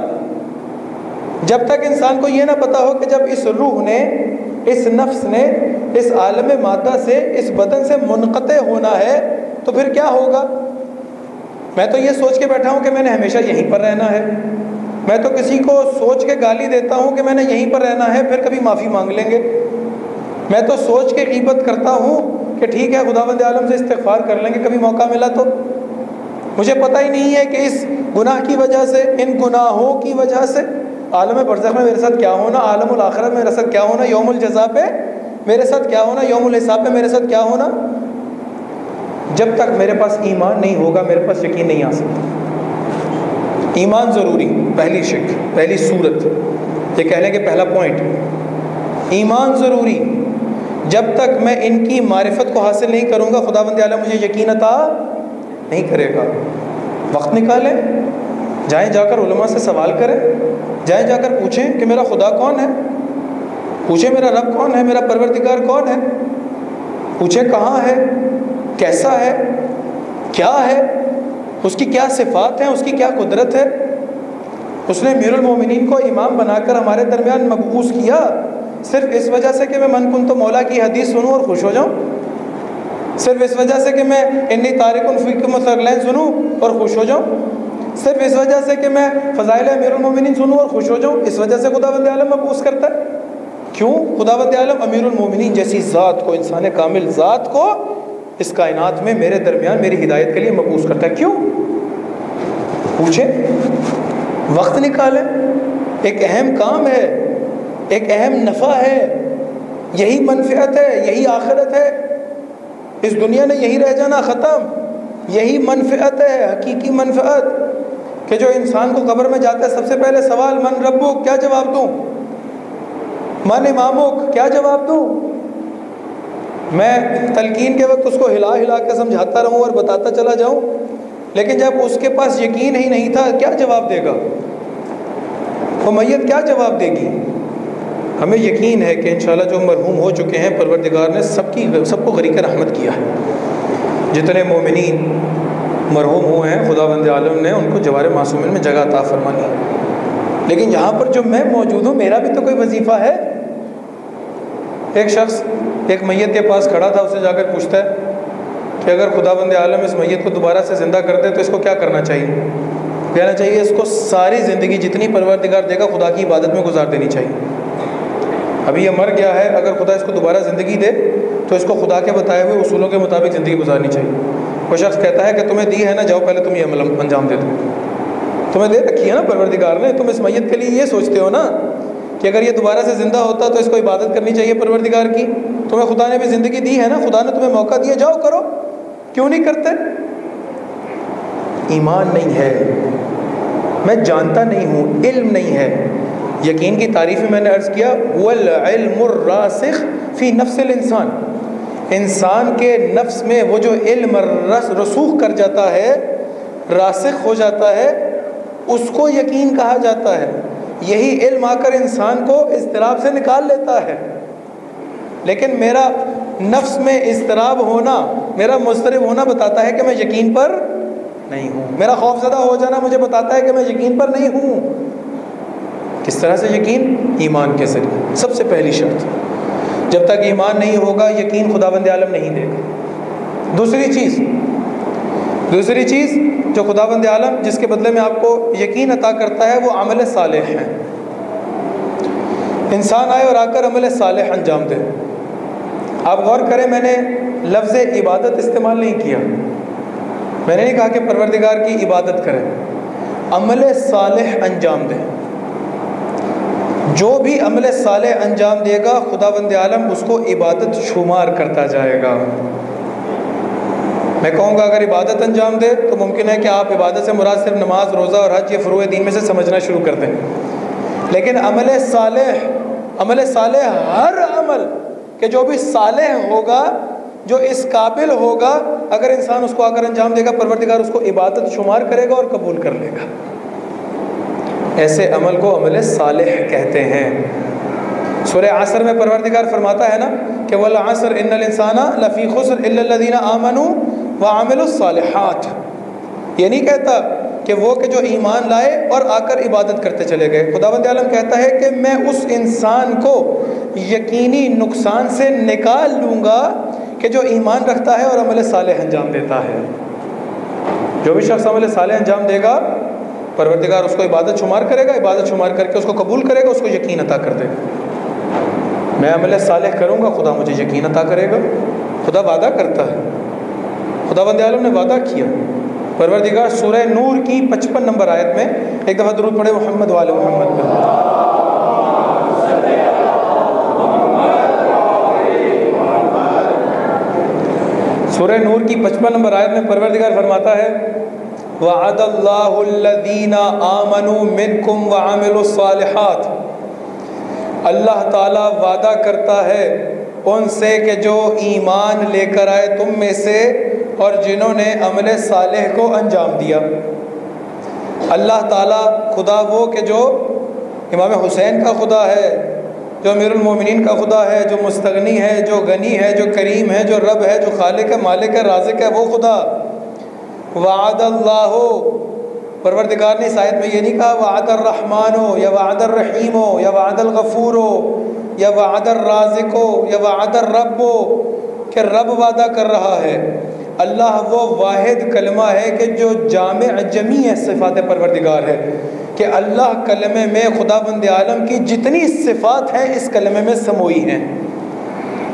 جب تک انسان کو یہ نہ پتہ ہو کہ جب اس روح نے، اس نفس نے اس عالم مادہ سے، اس بدن سے منقطع ہونا ہے تو پھر کیا ہوگا۔ میں تو یہ سوچ کے بیٹھا ہوں کہ میں نے ہمیشہ یہیں پر رہنا ہے، میں تو کسی کو سوچ کے گالی دیتا ہوں کہ میں نے یہیں پر رہنا ہے، پھر کبھی معافی مانگ لیں گے۔ میں تو سوچ کے غیبت کرتا ہوں کہ ٹھیک ہے خداوند عالم سے استغفار کر لیں گے کبھی موقع ملا تو۔ مجھے پتہ ہی نہیں ہے کہ اس گناہ کی وجہ سے، ان گناہوں کی وجہ سے عالم برزخ میں میرے ساتھ کیا ہونا، عالم الآخرت میں میرے ساتھ کیا ہونا، یوم الجزا پہ میرے ساتھ کیا ہونا، یوم الحساب پہ میرے ساتھ کیا ہونا۔ جب تک میرے پاس ایمان نہیں ہوگا میرے پاس یقین نہیں آ سکتا۔ ایمان ضروری، پہلی شک، پہلی صورت، یہ کہہ لیں کہ پہلا پوائنٹ، ایمان ضروری۔ جب تک میں ان کی معرفت کو حاصل نہیں کروں گا خداوند اعلیٰ مجھے یقین عطا نہیں کرے گا۔ وقت نکالیں، جائیں جا کر علماء سے سوال کریں، جائیں جا کر پوچھیں کہ میرا خدا کون ہے، پوچھیں میرا رب کون ہے، میرا پروردگار کون ہے، پوچھیں کہاں ہے، کیسا ہے، کیا ہے، اس کی کیا صفات ہیں، اس کی کیا قدرت ہے۔ اس نے امیر المومنین کو امام بنا کر ہمارے درمیان مبعوث کیا صرف اس وجہ سے کہ میں من کن تو مولا کی حدیث سنوں اور خوش ہو جاؤں، صرف اس وجہ سے کہ میں انی تارک فیکم الثقلین سنوں اور خوش ہو جاؤں، صرف اس وجہ سے کہ میں فضائل امیر المومنین سنوں اور خوش ہو جاؤں، اس وجہ سے خداوند عالم مبعوث کرتا ہے۔ کیوں؟ خداوند عالم امیر المومنین جیسی ذات کو، انسان کامل ذات کو اس کائنات میں میرے درمیان میری ہدایت کے لیے مبعوث کرتا ہے۔ کیوں؟ پوچھیں، وقت نکالیں، ایک اہم کام ہے، ایک اہم نفع ہے، یہی منفعت ہے، یہی آخرت ہے، اس دنیا نے یہی رہ جانا، ختم، یہی منفعت ہے، حقیقی منفعت، کہ جو انسان کو قبر میں جاتا ہے سب سے پہلے سوال من ربک، کیا جواب دوں؟ من امامک، کیا جواب دوں؟ میں تلقین کے وقت اس کو ہلا ہلا کے سمجھاتا رہوں اور بتاتا چلا جاؤں، لیکن جب اس کے پاس یقین ہی نہیں تھا کیا جواب دے گا؟ وہ میت کیا جواب دے گی؟ ہمیں یقین ہے کہ انشاءاللہ جو مرحوم ہو چکے ہیں پروردگار نے سب کی سب کو غریق رحمت کیا ہے۔ جتنے مومنین مرحوم ہوئے ہیں خداوند عالم نے ان کو جوار معصومین میں جگہ عطا فرمانی، لیکن یہاں پر جو میں موجود ہوں میرا بھی تو کوئی وظیفہ ہے۔ ایک شخص ایک میت کے پاس کھڑا تھا، اسے جا کر پوچھتا ہے کہ اگر خداوند عالم اس میت کو دوبارہ سے زندہ کر دے تو اس کو کیا کرنا چاہیے؟ کہنا چاہیے اس کو ساری زندگی جتنی پروردگار دے گا خدا کی عبادت میں گزار دینی چاہیے۔ ابھی یہ مر گیا ہے، اگر خدا اس کو دوبارہ زندگی دے تو اس کو خدا کے بتائے ہوئے اصولوں کے مطابق زندگی گزارنی چاہیے۔ وہ شخص کہتا ہے کہ تمہیں دی ہے نا، جاؤ پہلے تم یہ عمل انجام دے دو، تمہیں دے رکھی ہے نا پروردگار نے، تم اس میت کے لیے یہ سوچتے ہو نا کہ اگر یہ دوبارہ سے زندہ ہوتا تو اس کو عبادت کرنی چاہیے پروردگار کی، تمہیں خدا نے بھی زندگی دی ہے نا، خدا نے تمہیں موقع دیا، جاؤ کرو، کیوں نہیں کرتے؟ ایمان نہیں ہے، میں جانتا نہیں ہوں، علم نہیں ہے۔ یقین کی تعریف میں میں نے عرض کیا والعلم الراسخ فی نفس الانسان، انسان کے نفس میں وہ جو علم رسوخ کر جاتا ہے، راسخ ہو جاتا ہے، اس کو یقین کہا جاتا ہے۔ یہی علم آ کر انسان کو اضطراب سے نکال لیتا ہے، لیکن میرا نفس میں اضطراب ہونا، میرا مضطرب ہونا بتاتا ہے کہ میں یقین پر نہیں ہوں، میرا خوف زدہ ہو جانا مجھے بتاتا ہے کہ میں یقین پر نہیں ہوں۔ کس طرح سے یقین؟ ایمان کے ذریعے۔ سب سے پہلی شرط، جب تک ایمان نہیں ہوگا یقین خداوند عالم نہیں دے گا۔ دوسری چیز دوسری چیز جو خداوند عالم جس کے بدلے میں آپ کو یقین عطا کرتا ہے وہ عمل صالح ہے۔ انسان آئے اور آ کر عمل صالح انجام دے۔ آپ غور کریں، میں نے لفظ عبادت استعمال نہیں کیا، میں نے نہیں کہا کہ پروردگار کی عبادت کریں، عمل صالح انجام دے۔ جو بھی عمل صالح انجام دے گا خداوند عالم اس کو عبادت شمار کرتا جائے گا۔ میں کہوں گا اگر عبادت انجام دے تو ممکن ہے کہ آپ عبادت سے مراد صرف نماز، روزہ اور حج، یہ فروع دین میں سے سمجھنا شروع کر دیں، لیکن عمل صالح عمل صالح ہر عمل کہ جو بھی صالح ہوگا، جو اس قابل ہوگا، اگر انسان اس کو آ کر انجام دے گا پروردگار اس کو عبادت شمار کرے گا اور قبول کر لے گا۔ ایسے عمل کو عمل صالح کہتے ہیں۔ سورہ عصر میں پروردگار فرماتا ہے نا کہ والعصر ان الانسان لفی خسر الا الذین آمنوا وعملوا الصالحات، یہ نہیں کہتا کہ وہ کہ جو ایمان لائے اور آ کر عبادت کرتے چلے گئے۔ خداوند عالم کہتا ہے کہ میں اس انسان کو یقینی نقصان سے نکال لوں گا کہ جو ایمان رکھتا ہے اور عمل صالح انجام دیتا ہے۔ جو بھی شخص عمل صالح انجام دے گا پروردگار اس کو عبادت شمار کرے گا، عبادت شمار کر کے اس کو قبول کرے گا، اس کو یقین عطا کر دے گا۔ میں عمل صالح کروں گا، خدا مجھے یقین عطا کرے گا۔ خدا وعدہ کرتا ہے، خداوند عالم نے وعدہ کیا۔ پروردگار سورہ نور کی پچپن نمبر آیت میں، ایک دفعہ درود پڑھے محمد وآل محمد پہ۔ سورہ نور کی پچپن نمبر آیت میں پروردگار فرماتا ہے وعد اللہ الذین آمنوا منکم وعملوا الصالحات، اللہ تعالیٰ وعدہ کرتا ہے ان سے کہ جو ایمان لے کر آئے تم میں سے اور جنہوں نے عمل صالح کو انجام دیا۔ اللہ تعالیٰ خدا وہ کہ جو امام حسین کا خدا ہے، جو امیر المومنین کا خدا ہے، جو مستغنی ہے، جو غنی ہے، جو کریم ہے، جو رب ہے، جو خالق ہے، مالک ہے، رازق ہے، وہ خدا۔ وعد اللہ، پروردگار نے اس آیت میں یہ نہیں کہا وعد الرحمن ہو یا وعد الرحیم ہو یا وعد الغفور ہو یا وعد الرازق ہو یا وعد الرب ہو کہ رب وعدہ کر رہا ہے۔ اللہ وہ واحد کلمہ ہے کہ جو جامع جمیع صفات پروردگار ہے، کہ اللہ کلمے میں خداوند عالم کی جتنی صفات ہیں اس کلمے میں سموئی ہیں۔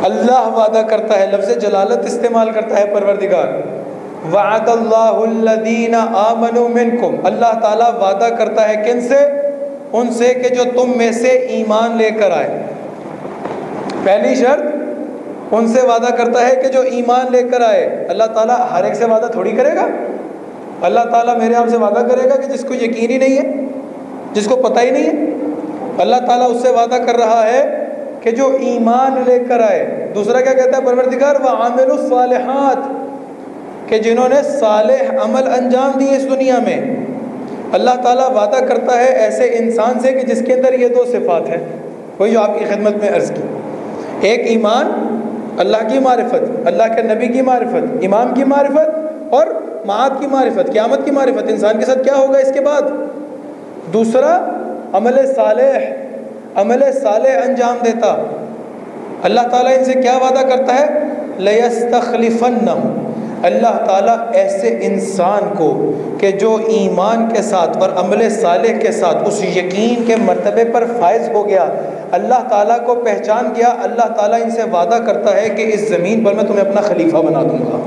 اللہ وعدہ کرتا ہے، لفظ جلالت استعمال کرتا ہے پروردگار، وعد اللہ الذین آمنوا منکم، اللہ تعالیٰ وعدہ کرتا ہے کن سے؟ ان سے کہ جو تم میں سے ایمان لے کر آئے۔ پہلی شرط ان سے وعدہ کرتا ہے کہ جو ایمان لے کر آئے۔ اللہ تعالیٰ ہر ایک سے وعدہ تھوڑی کرے گا، اللہ تعالیٰ میرے آپ سے وعدہ کرے گا کہ جس کو یقین ہی نہیں ہے، جس کو پتہ ہی نہیں ہے، اللہ تعالیٰ اس سے وعدہ کر رہا ہے کہ جو ایمان لے کر آئے۔ دوسرا کیا کہتا ہے پروردگار؟ وَعَمِلُوا الصَّالِحَاتِ، کہ جنہوں نے صالح عمل انجام دیے اس دنیا میں۔ اللہ تعالیٰ وعدہ کرتا ہے ایسے انسان سے کہ جس کے اندر یہ دو صفات ہیں، وہی جو آپ کی خدمت میں عرض کی، ایک ایمان، اللہ کی معرفت، اللہ کے نبی کی معرفت، امام کی معرفت، اور معاد کی معرفت، قیامت کی معرفت، انسان کے ساتھ کیا ہوگا اس کے بعد۔ دوسرا عمل صالح، عمل صالح انجام دیتا۔ اللہ تعالیٰ ان سے کیا وعدہ کرتا ہے؟ لَيَسْتَخْلِفَنَّهُمْ، اللہ تعالیٰ ایسے انسان کو کہ جو ایمان کے ساتھ اور عمل صالح کے ساتھ اس یقین کے مرتبے پر فائز ہو گیا، اللہ تعالیٰ کو پہچان گیا، اللہ تعالیٰ ان سے وعدہ کرتا ہے کہ اس زمین پر میں تمہیں اپنا خلیفہ بنا دوں گا۔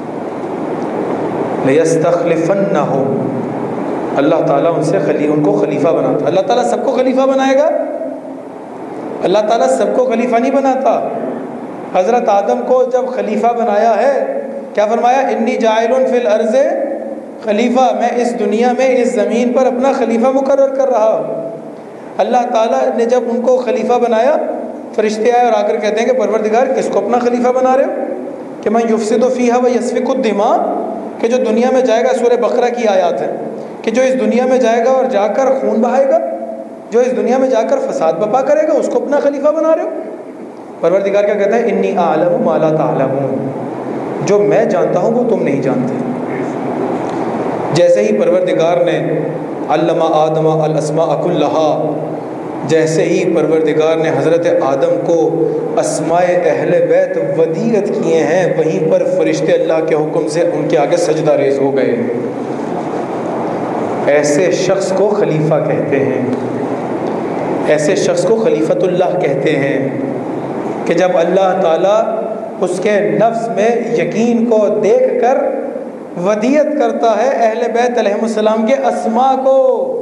لَيَسْتَخْلِفَنَّهُمْ، اللہ تعالیٰ ان سے خلی ان کو خلیفہ بناتا۔ اللہ تعالیٰ سب کو خلیفہ بنائے گا؟ اللہ تعالیٰ سب کو خلیفہ نہیں بناتا۔ حضرت آدم کو جب خلیفہ بنایا ہے کیا فرمایا؟ انی جاعل فی الارض خلیفہ، میں اس دنیا میں اس زمین پر اپنا خلیفہ مقرر کر رہا ہوں۔ اللہ تعالیٰ نے جب ان کو خلیفہ بنایا، فرشتے آئے اور آ کر کہتے ہیں کہ پروردگار کس کو اپنا خلیفہ بنا رہے ہو؟ کہ من یفسد فیہا ویسفک الدماء، کہ جو دنیا میں جائے گا، سورہ بقرہ کی آیات ہے کہ جو اس دنیا میں جائے گا اور جا کر خون بہائے گا، جو اس دنیا میں جا کر فساد بپا کرے گا، اس کو اپنا خلیفہ بنا رہے ہو؟ پروردگار کیا کہتا ہے؟ انی اعلم ما لا تعلمون، جو میں جانتا ہوں وہ تم نہیں جانتے۔ جیسے ہی پروردگار نے علم آدم الاسماء کلہا، جیسے ہی پروردگار نے حضرت آدم کو اسماء اہل بیت ودیعت کیے ہیں، وہیں پر فرشتے اللہ کے حکم سے ان کے آگے سجدہ ریز ہو گئے۔ ایسے شخص کو خلیفہ کہتے ہیں، ایسے شخص کو خلیفۃ اللہ کہتے ہیں کہ جب اللہ تعالیٰ اس کے نفس میں یقین کو دیکھ کر ودیعت کرتا ہے اہل بیت علیہ السلام کے اسماء کو،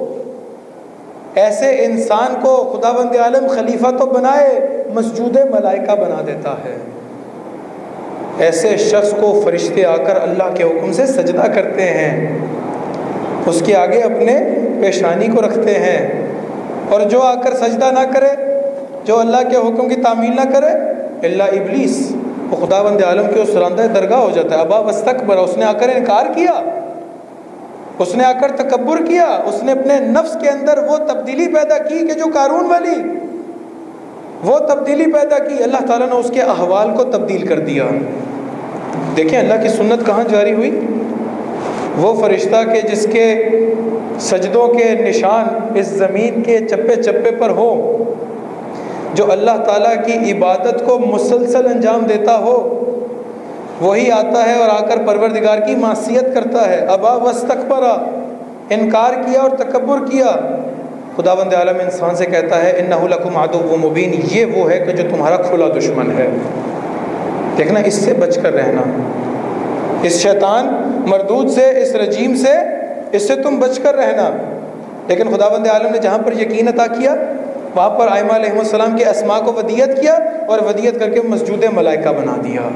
ایسے انسان کو خداوند عالم خلیفہ تو بنائے، مسجود ملائکہ بنا دیتا ہے۔ ایسے شخص کو فرشتے آ کر اللہ کے حکم سے سجدہ کرتے ہیں، اس کے آگے اپنے پیشانی کو رکھتے ہیں، اور جو آ کر سجدہ نہ کرے، جو اللہ کے حکم کی تعمیل نہ کرے، اللہ ابلیس، وہ خداوند عالم کے اس راندہ درگاہ ہو جاتا ہے۔ ابا واستکبر، اس نے آ کر انکار کیا، اس نے آ کر تکبر کیا، اس نے اپنے نفس کے اندر وہ تبدیلی پیدا کی کہ جو قارون والی، وہ تبدیلی پیدا کی، اللہ تعالیٰ نے اس کے احوال کو تبدیل کر دیا۔ دیکھیں اللہ کی سنت کہاں جاری ہوئی؟ وہ فرشتہ کہ جس کے سجدوں کے نشان اس زمین کے چپے چپے پر ہو، جو اللہ تعالیٰ کی عبادت کو مسلسل انجام دیتا ہو، وہی آتا ہے اور آ کر پروردگار کی معصیت کرتا ہے۔ ابا واستکبر، انکار کیا اور تکبر کیا۔ خداوند عالم انسان سے کہتا ہے انہ لکم عدو مبین، یہ وہ ہے کہ جو تمہارا کھلا دشمن ہے۔ دیکھنا، اس سے بچ کر رہنا، اس شیطان مردود سے، اس رجیم سے، اس سے تم بچ کر رہنا۔ لیکن خداوند عالم نے جہاں پر یقین عطا کیا، وہاں پر ائمہ علیہ السلام کے اسماء کو ودیعت کیا اور ودیعت کر کے مسجود ملائکہ بنا دیا۔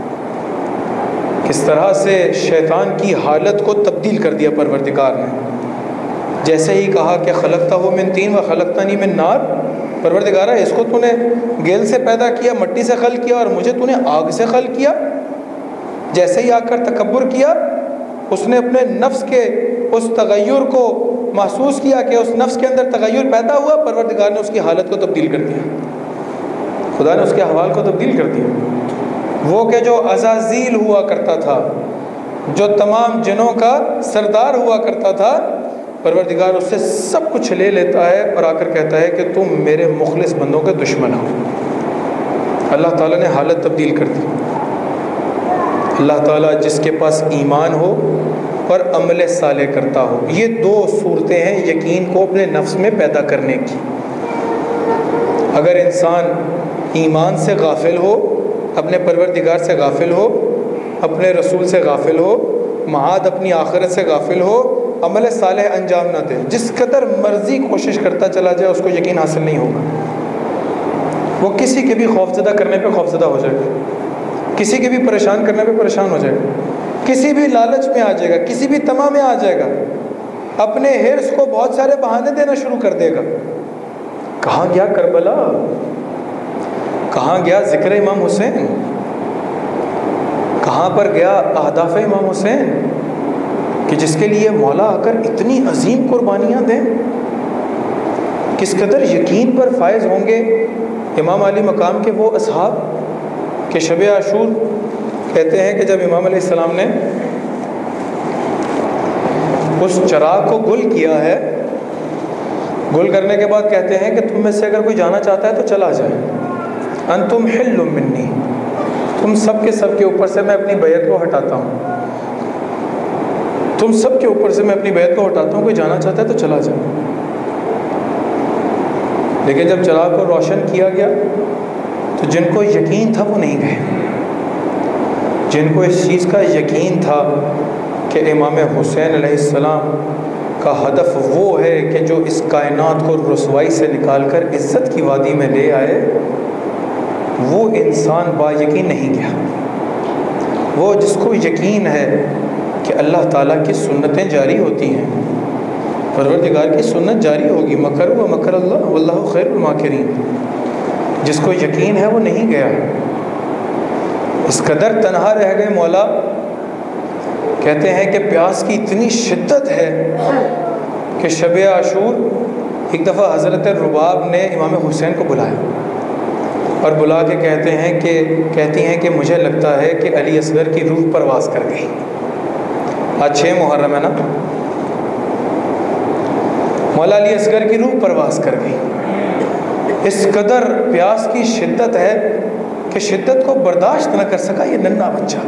کس طرح سے شیطان کی حالت کو تبدیل کر دیا پروردگار نے۔ جیسے ہی کہا کہ خلقتہ من طین و خلقتنی من نار، پروردگارہ اس کو تو نے گیل سے پیدا کیا، مٹی سے خلق کیا، اور مجھے تو نے آگ سے خلق کیا۔ جیسے ہی آ کر تکبر کیا، اس نے اپنے نفس کے اس تغیر کو محسوس کیا کہ اس نفس کے اندر تغیر پیدا ہوا، پروردگار نے اس کی حالت کو تبدیل کر دیا، خدا نے اس کے احوال کو تبدیل کر دیا۔ وہ کہ جو عزازیل ہوا کرتا تھا، جو تمام جنوں کا سردار ہوا کرتا تھا، پروردگار اس سے سب کچھ لے لیتا ہے اور آ کر کہتا ہے کہ تم میرے مخلص بندوں کے دشمن ہو۔ اللہ تعالیٰ نے حالت تبدیل کر دی۔ اللہ تعالیٰ جس کے پاس ایمان ہو اور عمل صالح کرتا ہو، یہ دو صورتیں ہیں یقین کو اپنے نفس میں پیدا کرنے کی۔ اگر انسان ایمان سے غافل ہو اپنے پروردگار سے غافل ہو، اپنے رسول سے غافل ہو، معاد اپنی آخرت سے غافل ہو، عمل صالح انجام نہ دے، جس قدر مرضی کوشش کرتا چلا جائے اس کو یقین حاصل نہیں ہوگا۔ وہ کسی کے بھی خوفزدہ کرنے پہ خوفزدہ ہو جائے گا، کسی کے بھی پریشان کرنے پہ پریشان ہو جائے گا، کسی بھی لالچ میں آ جائے گا، کسی بھی تما میں آ جائے گا، اپنے حرص کو بہت سارے بہانے دینا شروع کر دے گا۔ کہاں گیا کربلا، کہاں گیا ذکر امام حسین، کہاں پر گیا اہداف امام حسین کہ جس کے لیے مولا آ کر اتنی عظیم قربانیاں دیں۔ کس قدر یقین پر فائز ہوں گے امام علی مقام کے وہ اصحاب کہ شب عاشور کہتے ہیں کہ جب امام علیہ السلام نے اس چراغ کو گل کیا ہے، گل کرنے کے بعد کہتے ہیں کہ تم میں سے اگر کوئی جانا چاہتا ہے تو چلا جائے، انتم حل منی، تم سب کے سب کے اوپر سے میں اپنی بیعت کو ہٹاتا ہوں، تم سب کے اوپر سے میں اپنی بیعت کو ہٹاتا ہوں، کوئی جانا چاہتا ہے تو چلا جائے۔ لیکن جب چراغ کو روشن کیا گیا تو جن کو یقین تھا وہ نہیں گئے، جن کو اس چیز کا یقین تھا کہ امام حسین علیہ السلام کا ہدف وہ ہے کہ جو اس کائنات کو رسوائی سے نکال کر عزت کی وادی میں لے آئے، وہ انسان با یقین نہیں گیا۔ وہ جس کو یقین ہے کہ اللہ تعالیٰ کی سنتیں جاری ہوتی ہیں، پروردگار کی سنت جاری ہوگی، مکر و مکر اللہ واللہ خیر الماکرین، جس کو یقین ہے وہ نہیں گیا۔ اس قدر تنہا رہ گئے مولا، کہتے ہیں کہ پیاس کی اتنی شدت ہے کہ شب عاشور ایک دفعہ حضرت رباب نے امام حسین کو بلایا اور بلا کے کہتے ہیں کہ کہتی ہیں کہ مجھے لگتا ہے کہ علی اصغر کی روح پرواز کر گئی۔ آج چھ محرم ہے نا، مولا علی اصغر کی روح پرواز کر گئی۔ اس قدر پیاس کی شدت ہے کہ شدت کو برداشت نہ کر سکا یہ ننھا بچہ۔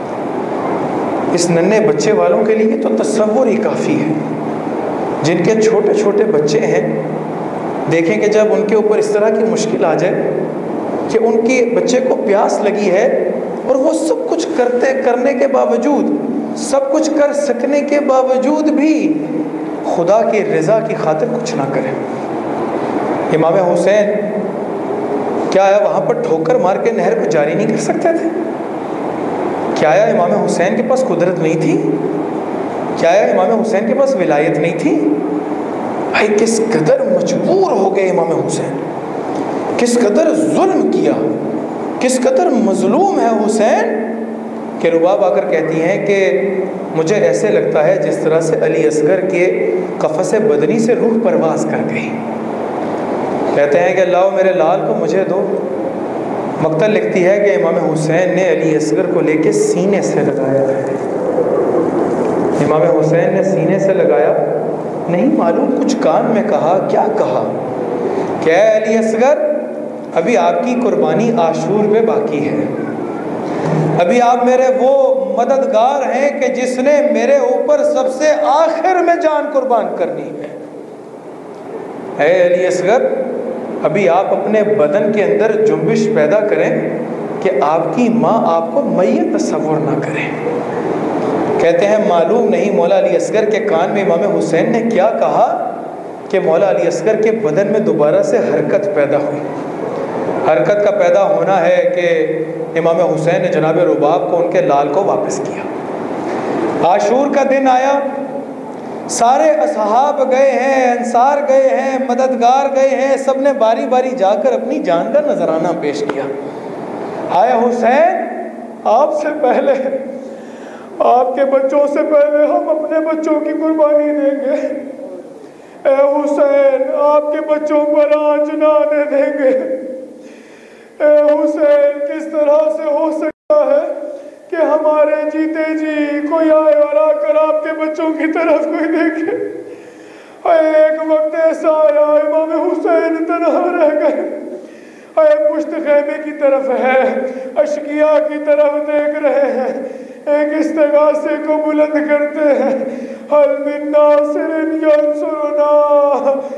اس ننھے بچے والوں کے لیے تو تصور ہی کافی ہے، جن کے چھوٹے چھوٹے بچے ہیں، دیکھیں کہ جب ان کے اوپر اس طرح کی مشکل آ جائے کہ ان کے بچے کو پیاس لگی ہے اور وہ سب کچھ کرتے کرنے کے باوجود، سب کچھ کر سکنے کے باوجود بھی خدا کی رضا کی خاطر کچھ نہ کرے۔ امام حسین کیا ہے وہاں پر ٹھوکر مار کے نہر کو جاری نہیں کر سکتے تھے؟ کیا ہے امام حسین کے پاس قدرت نہیں تھی؟ کیا ہے امام حسین کے پاس ولایت نہیں تھی؟ بھائی کس قدر مجبور ہو گئے امام حسین، کس قدر ظلم کیا، کس قدر مظلوم ہے حسین کہ رباب آ کر کہتی ہیں کہ مجھے ایسے لگتا ہے جس طرح سے علی اصغر کے قفس بدنی سے روح پرواز کر گئی۔ کہتے ہیں کہ لاؤ میرے لال کو مجھے دو۔ مقتل لکھتی ہے کہ امام حسین نے علی اصغر کو لے کے سینے سے لگایا ہے۔ امام حسین نے سینے سے لگایا، نہیں معلوم کچھ کان میں کہا، کیا کہا کہ اے علی اصغر ابھی آپ کی قربانی عاشور پہ باقی ہے، ابھی آپ میرے وہ مددگار ہیں کہ جس نے میرے اوپر سب سے آخر میں جان قربان کرنی ہے۔ اے علی اصغر ابھی آپ اپنے بدن کے اندر جنبش پیدا کریں کہ آپ کی ماں آپ کو میت تصور نہ کرے۔ کہتے ہیں معلوم نہیں مولا علی اصغر کے کان میں امام حسین نے کیا کہا کہ مولا علی اصغر کے بدن میں دوبارہ سے حرکت پیدا ہوئی۔ حرکت کا پیدا ہونا ہے کہ امام حسین نے جناب رباب کو ان کے لال کو واپس کیا۔ عاشور کا دن آیا، سارے اصحاب گئے ہیں، انصار گئے ہیں، مددگار گئے ہیں، سب نے باری باری جا کر اپنی جان کا نذرانہ پیش کیا۔ ہائے حسین، آپ سے پہلے، آپ کے بچوں سے پہلے ہم اپنے بچوں کی قربانی دیں گے۔ اے حسین، آپ کے بچوں پر آنچ نہ آنے دیں گے۔ اے حسین، کس طرح سے ہو سکتا ہے کہ ہمارے جیتے جی کوئی آئے اور آ کر آپ کے بچوں کی طرف کوئی دیکھے؟ ایک وقت ایسا آیا امام حسین تنہا رہ گئے، اے پشت خیمے کی طرف ہے، اشقیاء کی طرف دیکھ رہے ہیں، ایک استغاثے کو بلند کرتے ہیں، حل من ناصر ینصرنا،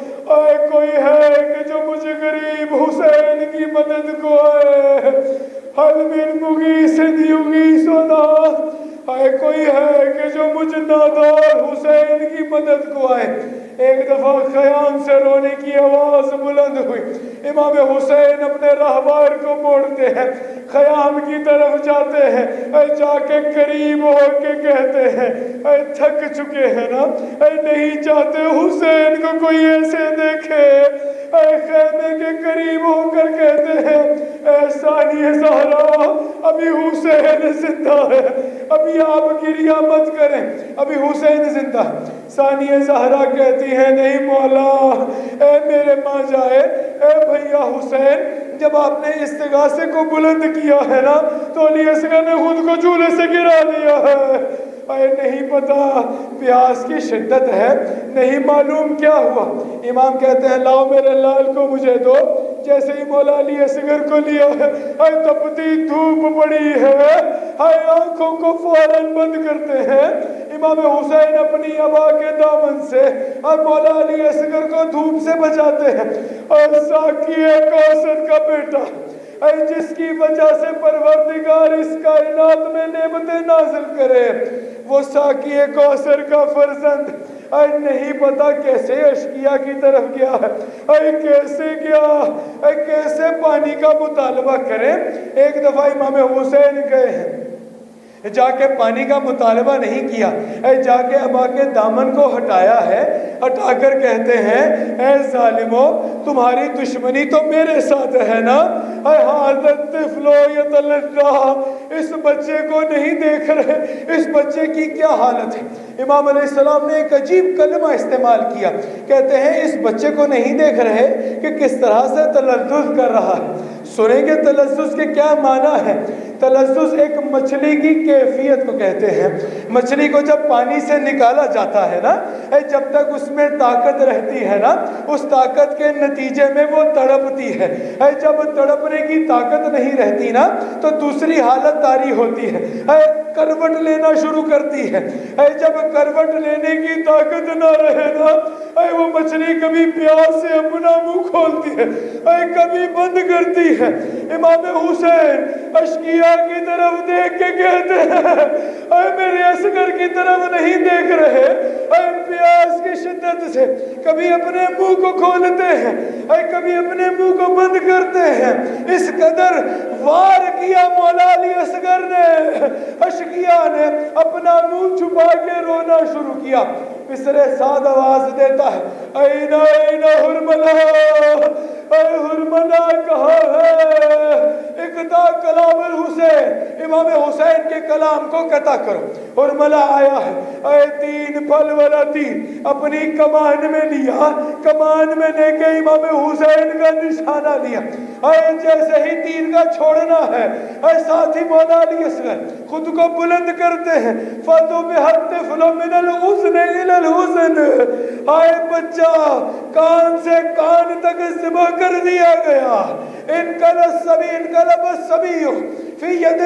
اے کوئی ہے کہ جو مجھے غریب حسین کی مدد کو آئے؟ حل من مغیث یغیثنا، ہائے کوئی ہے کہ جو مجھ نادار حسین کی مدد کو آئے۔ ایک دفعہ خیام سے رونے کی آواز بلند ہوئی، امام حسین اپنے راہبار کو موڑتے ہیں، خیام کی طرف جاتے ہیں، اے جا کے قریب ہو کے کہتے ہیں اے تھک چکے ہیں نا، اے نہیں چاہتے حسین کو کوئی ایسے دیکھے، اے خیمے کے قریب ہو کر کہتے ہیں اے ثانی زہرا ابھی حسین زندہ ہے، ابھی آپ گریہ مت کریں، ابھی حسین زندہ ہے۔ ثانی زہرا کہتی ہے نہیں مولا، اے میرے ماں جائے، اے بھیا حسین، جب آپ نے استغاثے کو بلند کیا ہے نا تو علی اصغر نے خود کو جھولے سے گرا دیا ہے۔ اے نہیں پتا پیاس کی شدت ہے، نہیں معلوم کیا ہوا۔ امام کہتے ہیں لاؤ میرے لال کو مجھے دو، جیسے ہی مولا علی اصغر کو لیا ہے، اے تپتی دھوپ پڑی ہے، اے آنکھوں کو فوراً بند کرتے ہیں۔ امام حسین اپنی ابا کے دامن سے اور مولا علی اصغر کو دھوپ سے بچاتے ہیں، اور ساقی کوثر کا بیٹا اے جس کی وجہ سے پروردگار اس کائنات میں نعمتیں نازل کرے، وہ ساقی کوثر کا فرزند اے نہیں پتا کیسے اشقیاء کی طرف گیا ہے، اے کیسے گیا، اے کیسے پانی کا مطالبہ کرے۔ ایک دفعہ امام حسین گئے ہیں، جا کے پانی کا مطالبہ نہیں کیا، اے جا کے ابا کے دامن کو ہٹایا ہے، ہٹا کر کہتے ہیں اے ظالمو تمہاری دشمنی تو میرے ساتھ ہے نا، اے حاضر طفلو یتلقا، اس بچے کو نہیں دیکھ رہے، اس بچے کی کیا حالت ہے۔ امام علیہ السلام نے ایک عجیب کلمہ استعمال کیا، کہتے ہیں اس بچے کو نہیں دیکھ رہے کہ کس طرح سے تلذذ کر رہا ہے۔ سنیں گے تلذذ کے کیا معنی ہے۔ تلذذ ایک مچھلی کی کیفیت کو کہتے ہیں۔ مچھلی کو جب پانی سے نکالا جاتا ہے نا، جب تک اس میں طاقت رہتی ہے نا، اس طاقت کے نتیجے میں وہ تڑپتی ہے، جب تڑپنے کی طاقت نہیں رہتی نا تو دوسری حالت طاری ہوتی ہے، کروٹ لینا شروع کرتی ہے، جب کروٹ لینے کی طاقت نہ رہے نا وہ مچھلی کبھی پیاس سے اپنا منہ کھولتی ہے، کبھی بند کرتی ہے۔ امام حسین اشقیاء کی طرف دیکھ کے کہتے ہیں اے میرے اصغر کی طرف نہیں دیکھ رہے، اے پیاس کی شدت سے کبھی اپنے منہ کو کھولتے ہیں، اے کبھی اپنے منہ کو بند کرتے ہیں۔ اس قدر وار کیا مولا علی اصغر نے، اشقیاء نے اپنا منہ چھپا کے رونا شروع کیا۔ مصر سعد آواز دیتا ہے این این حرملہ، اے حرملہ کہاں ہے، اقطع کلام الحسین، امام حسین کے کلام کو قطع کرو۔ حرملہ آیا ہے، اے تین پھل والا تین اپنی کمان میں لیا، کمان میں لے کے امام حسین کا نشانہ لیا، اے جیسے ہی تیر کا چھوڑنا ہے اے ساتھی مولا علی اصغر خود کو بلند کرتے ہیں، فَتُبِحَ الطِّفْلُ مِنَ الْحُزْنِ إِلَى الْحُزْنِ، آئے بچہ کان سے کان تک ذبح کر دیا گیا۔ انقلب الصبی انقلب الصبی فی ید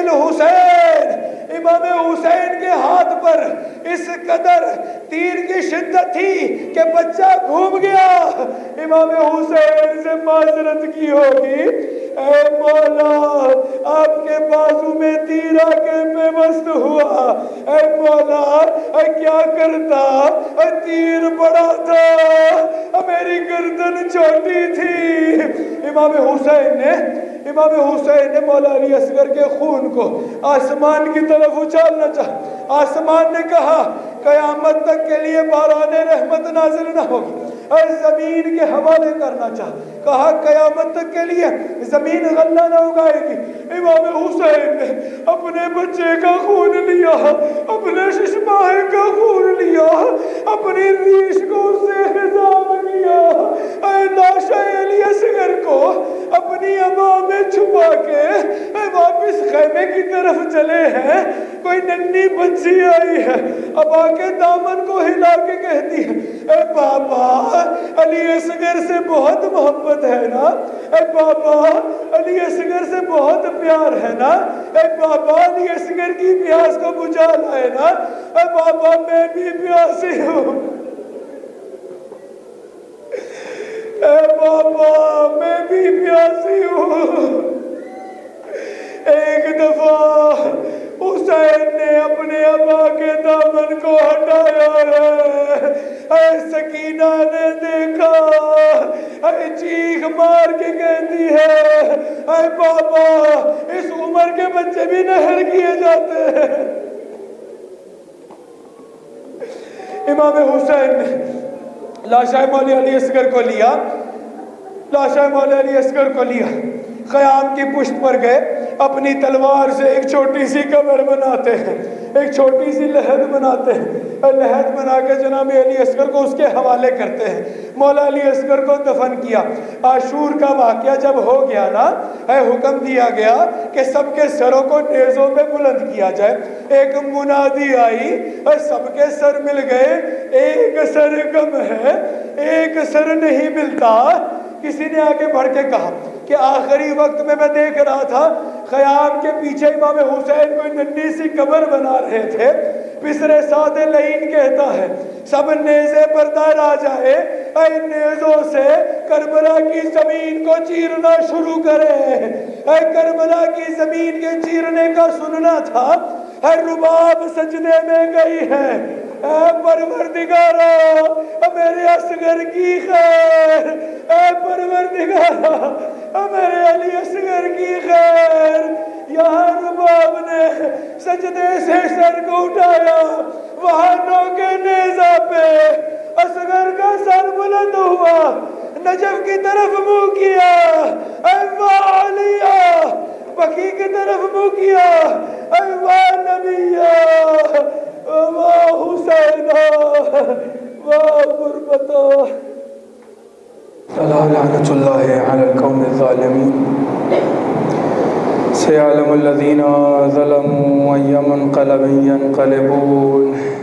الحسین، امام حسین کے ہاتھ پر اس قدر تیر کی شدت تھی کہ بچہ گھوم گیا۔ امام حسین سے معذرت کی ہوگی، اے مولا آپ کے بازو میں تیر آ کے بے بست ہوا، اے مولا اے کیا کرتا، اے تیر بڑا تھا میری گردن چھوٹی تھی۔ امام حسین نے امام حسین نے مولا علی اصغر کے خون کو آسمان کی طرف اچھالنا چاہا۔ آسمان نے کہا قیامت تک کے لیے باران رحمت نازل نہ ہوگی، اور زمین کے حوالے کرنا چاہا، کہا قیامت تک کے لیے زمین غلہ نہ اگائے گی۔ امام حسین نے اپنے بچے کا خون لیا، اپنے ششماہے کا خون لیا، اپنی ریش کو اسے حزام کیا، اے لاش علی اصغر کو اپنی ابا میں چھپا کے واپس خیمے کی طرف چلے ہیں۔ کوئی ننھی بچی آئی ہے، ابا کے دامن کو ہلا کے کہتی ہے اے بابا علی اصغر سے بہت محبت ہے نا، اے بابا علی اصغر سے بہت پیار ہے نا، اے بابا علی اصغر کی پیاس کو بجھا لائے نا، اے بابا میں بھی پیاسی ہوں، اے بابا میں بھی پیاسی ہوں۔ دفعہ حسین نے اپنے ابا کے دامن کو ہٹایا ہے۔ اے سکینہ نے دیکھا، اے چیخ مار کے کہتی ہے، اے بابا اس عمر کے بچے بھی نہر کیے جاتے ہیں۔ امام حسین نے لاشائے مولا علی اصغر کو لیا، لاشائے مولا علی اصغر کو لیا، خیام کی پشت پر گئے، اپنی تلوار سے ایک چھوٹی سی قبر بناتے ہیں، ایک چھوٹی سی لحد بناتے ہیں، اور لحد بنا کے جناب علی اصغر کو اس کے حوالے کرتے ہیں۔ مولا علی اصغر کو دفن کیا۔ عاشور کا واقعہ جب ہو گیا نا، اے حکم دیا گیا کہ سب کے سروں کو نیزوں پہ بلند کیا جائے۔ ایک منادی آئی اور سب کے سر مل گئے، ایک سر کم ہے، ایک سر نہیں ملتا۔ کسی نے آگے بڑھ کے کہا کہ آخری وقت میں میں دیکھ رہا تھا خیام کے پیچھے امام حسین کوئی ننھی سی قبر بنا رہے تھے۔ پسرے سعد لعین کہتا ہے سب نیزے بردار آ جائے، اے نیزوں سے کربلا کی زمین کو چیرنا شروع کرے۔ اے کربلا کی زمین کے چیرنے کا سننا تھا، اے رباب سجدے میں گئی ہے۔ اے پروردگارا میرے اصغر کی خیر، اے پروردگارا میرے علی اصغر کی خیر۔ یہاں رباب نے سجدے سے سر کو اٹھایا، وہاں نوکے نیزہ پہ اصغر کا سر بلند ہوا، نجف کی طرف منہ کیا، اے واہ علیہ، بقی کی طرف منہ کیا، اے واہ نبیہ، واہ حسینہ، واہ غربتہ۔ لعنت اللہ علی القوم الظالمین۔ سيعلم الذين ظلموا أي منقلب ينقلبون۔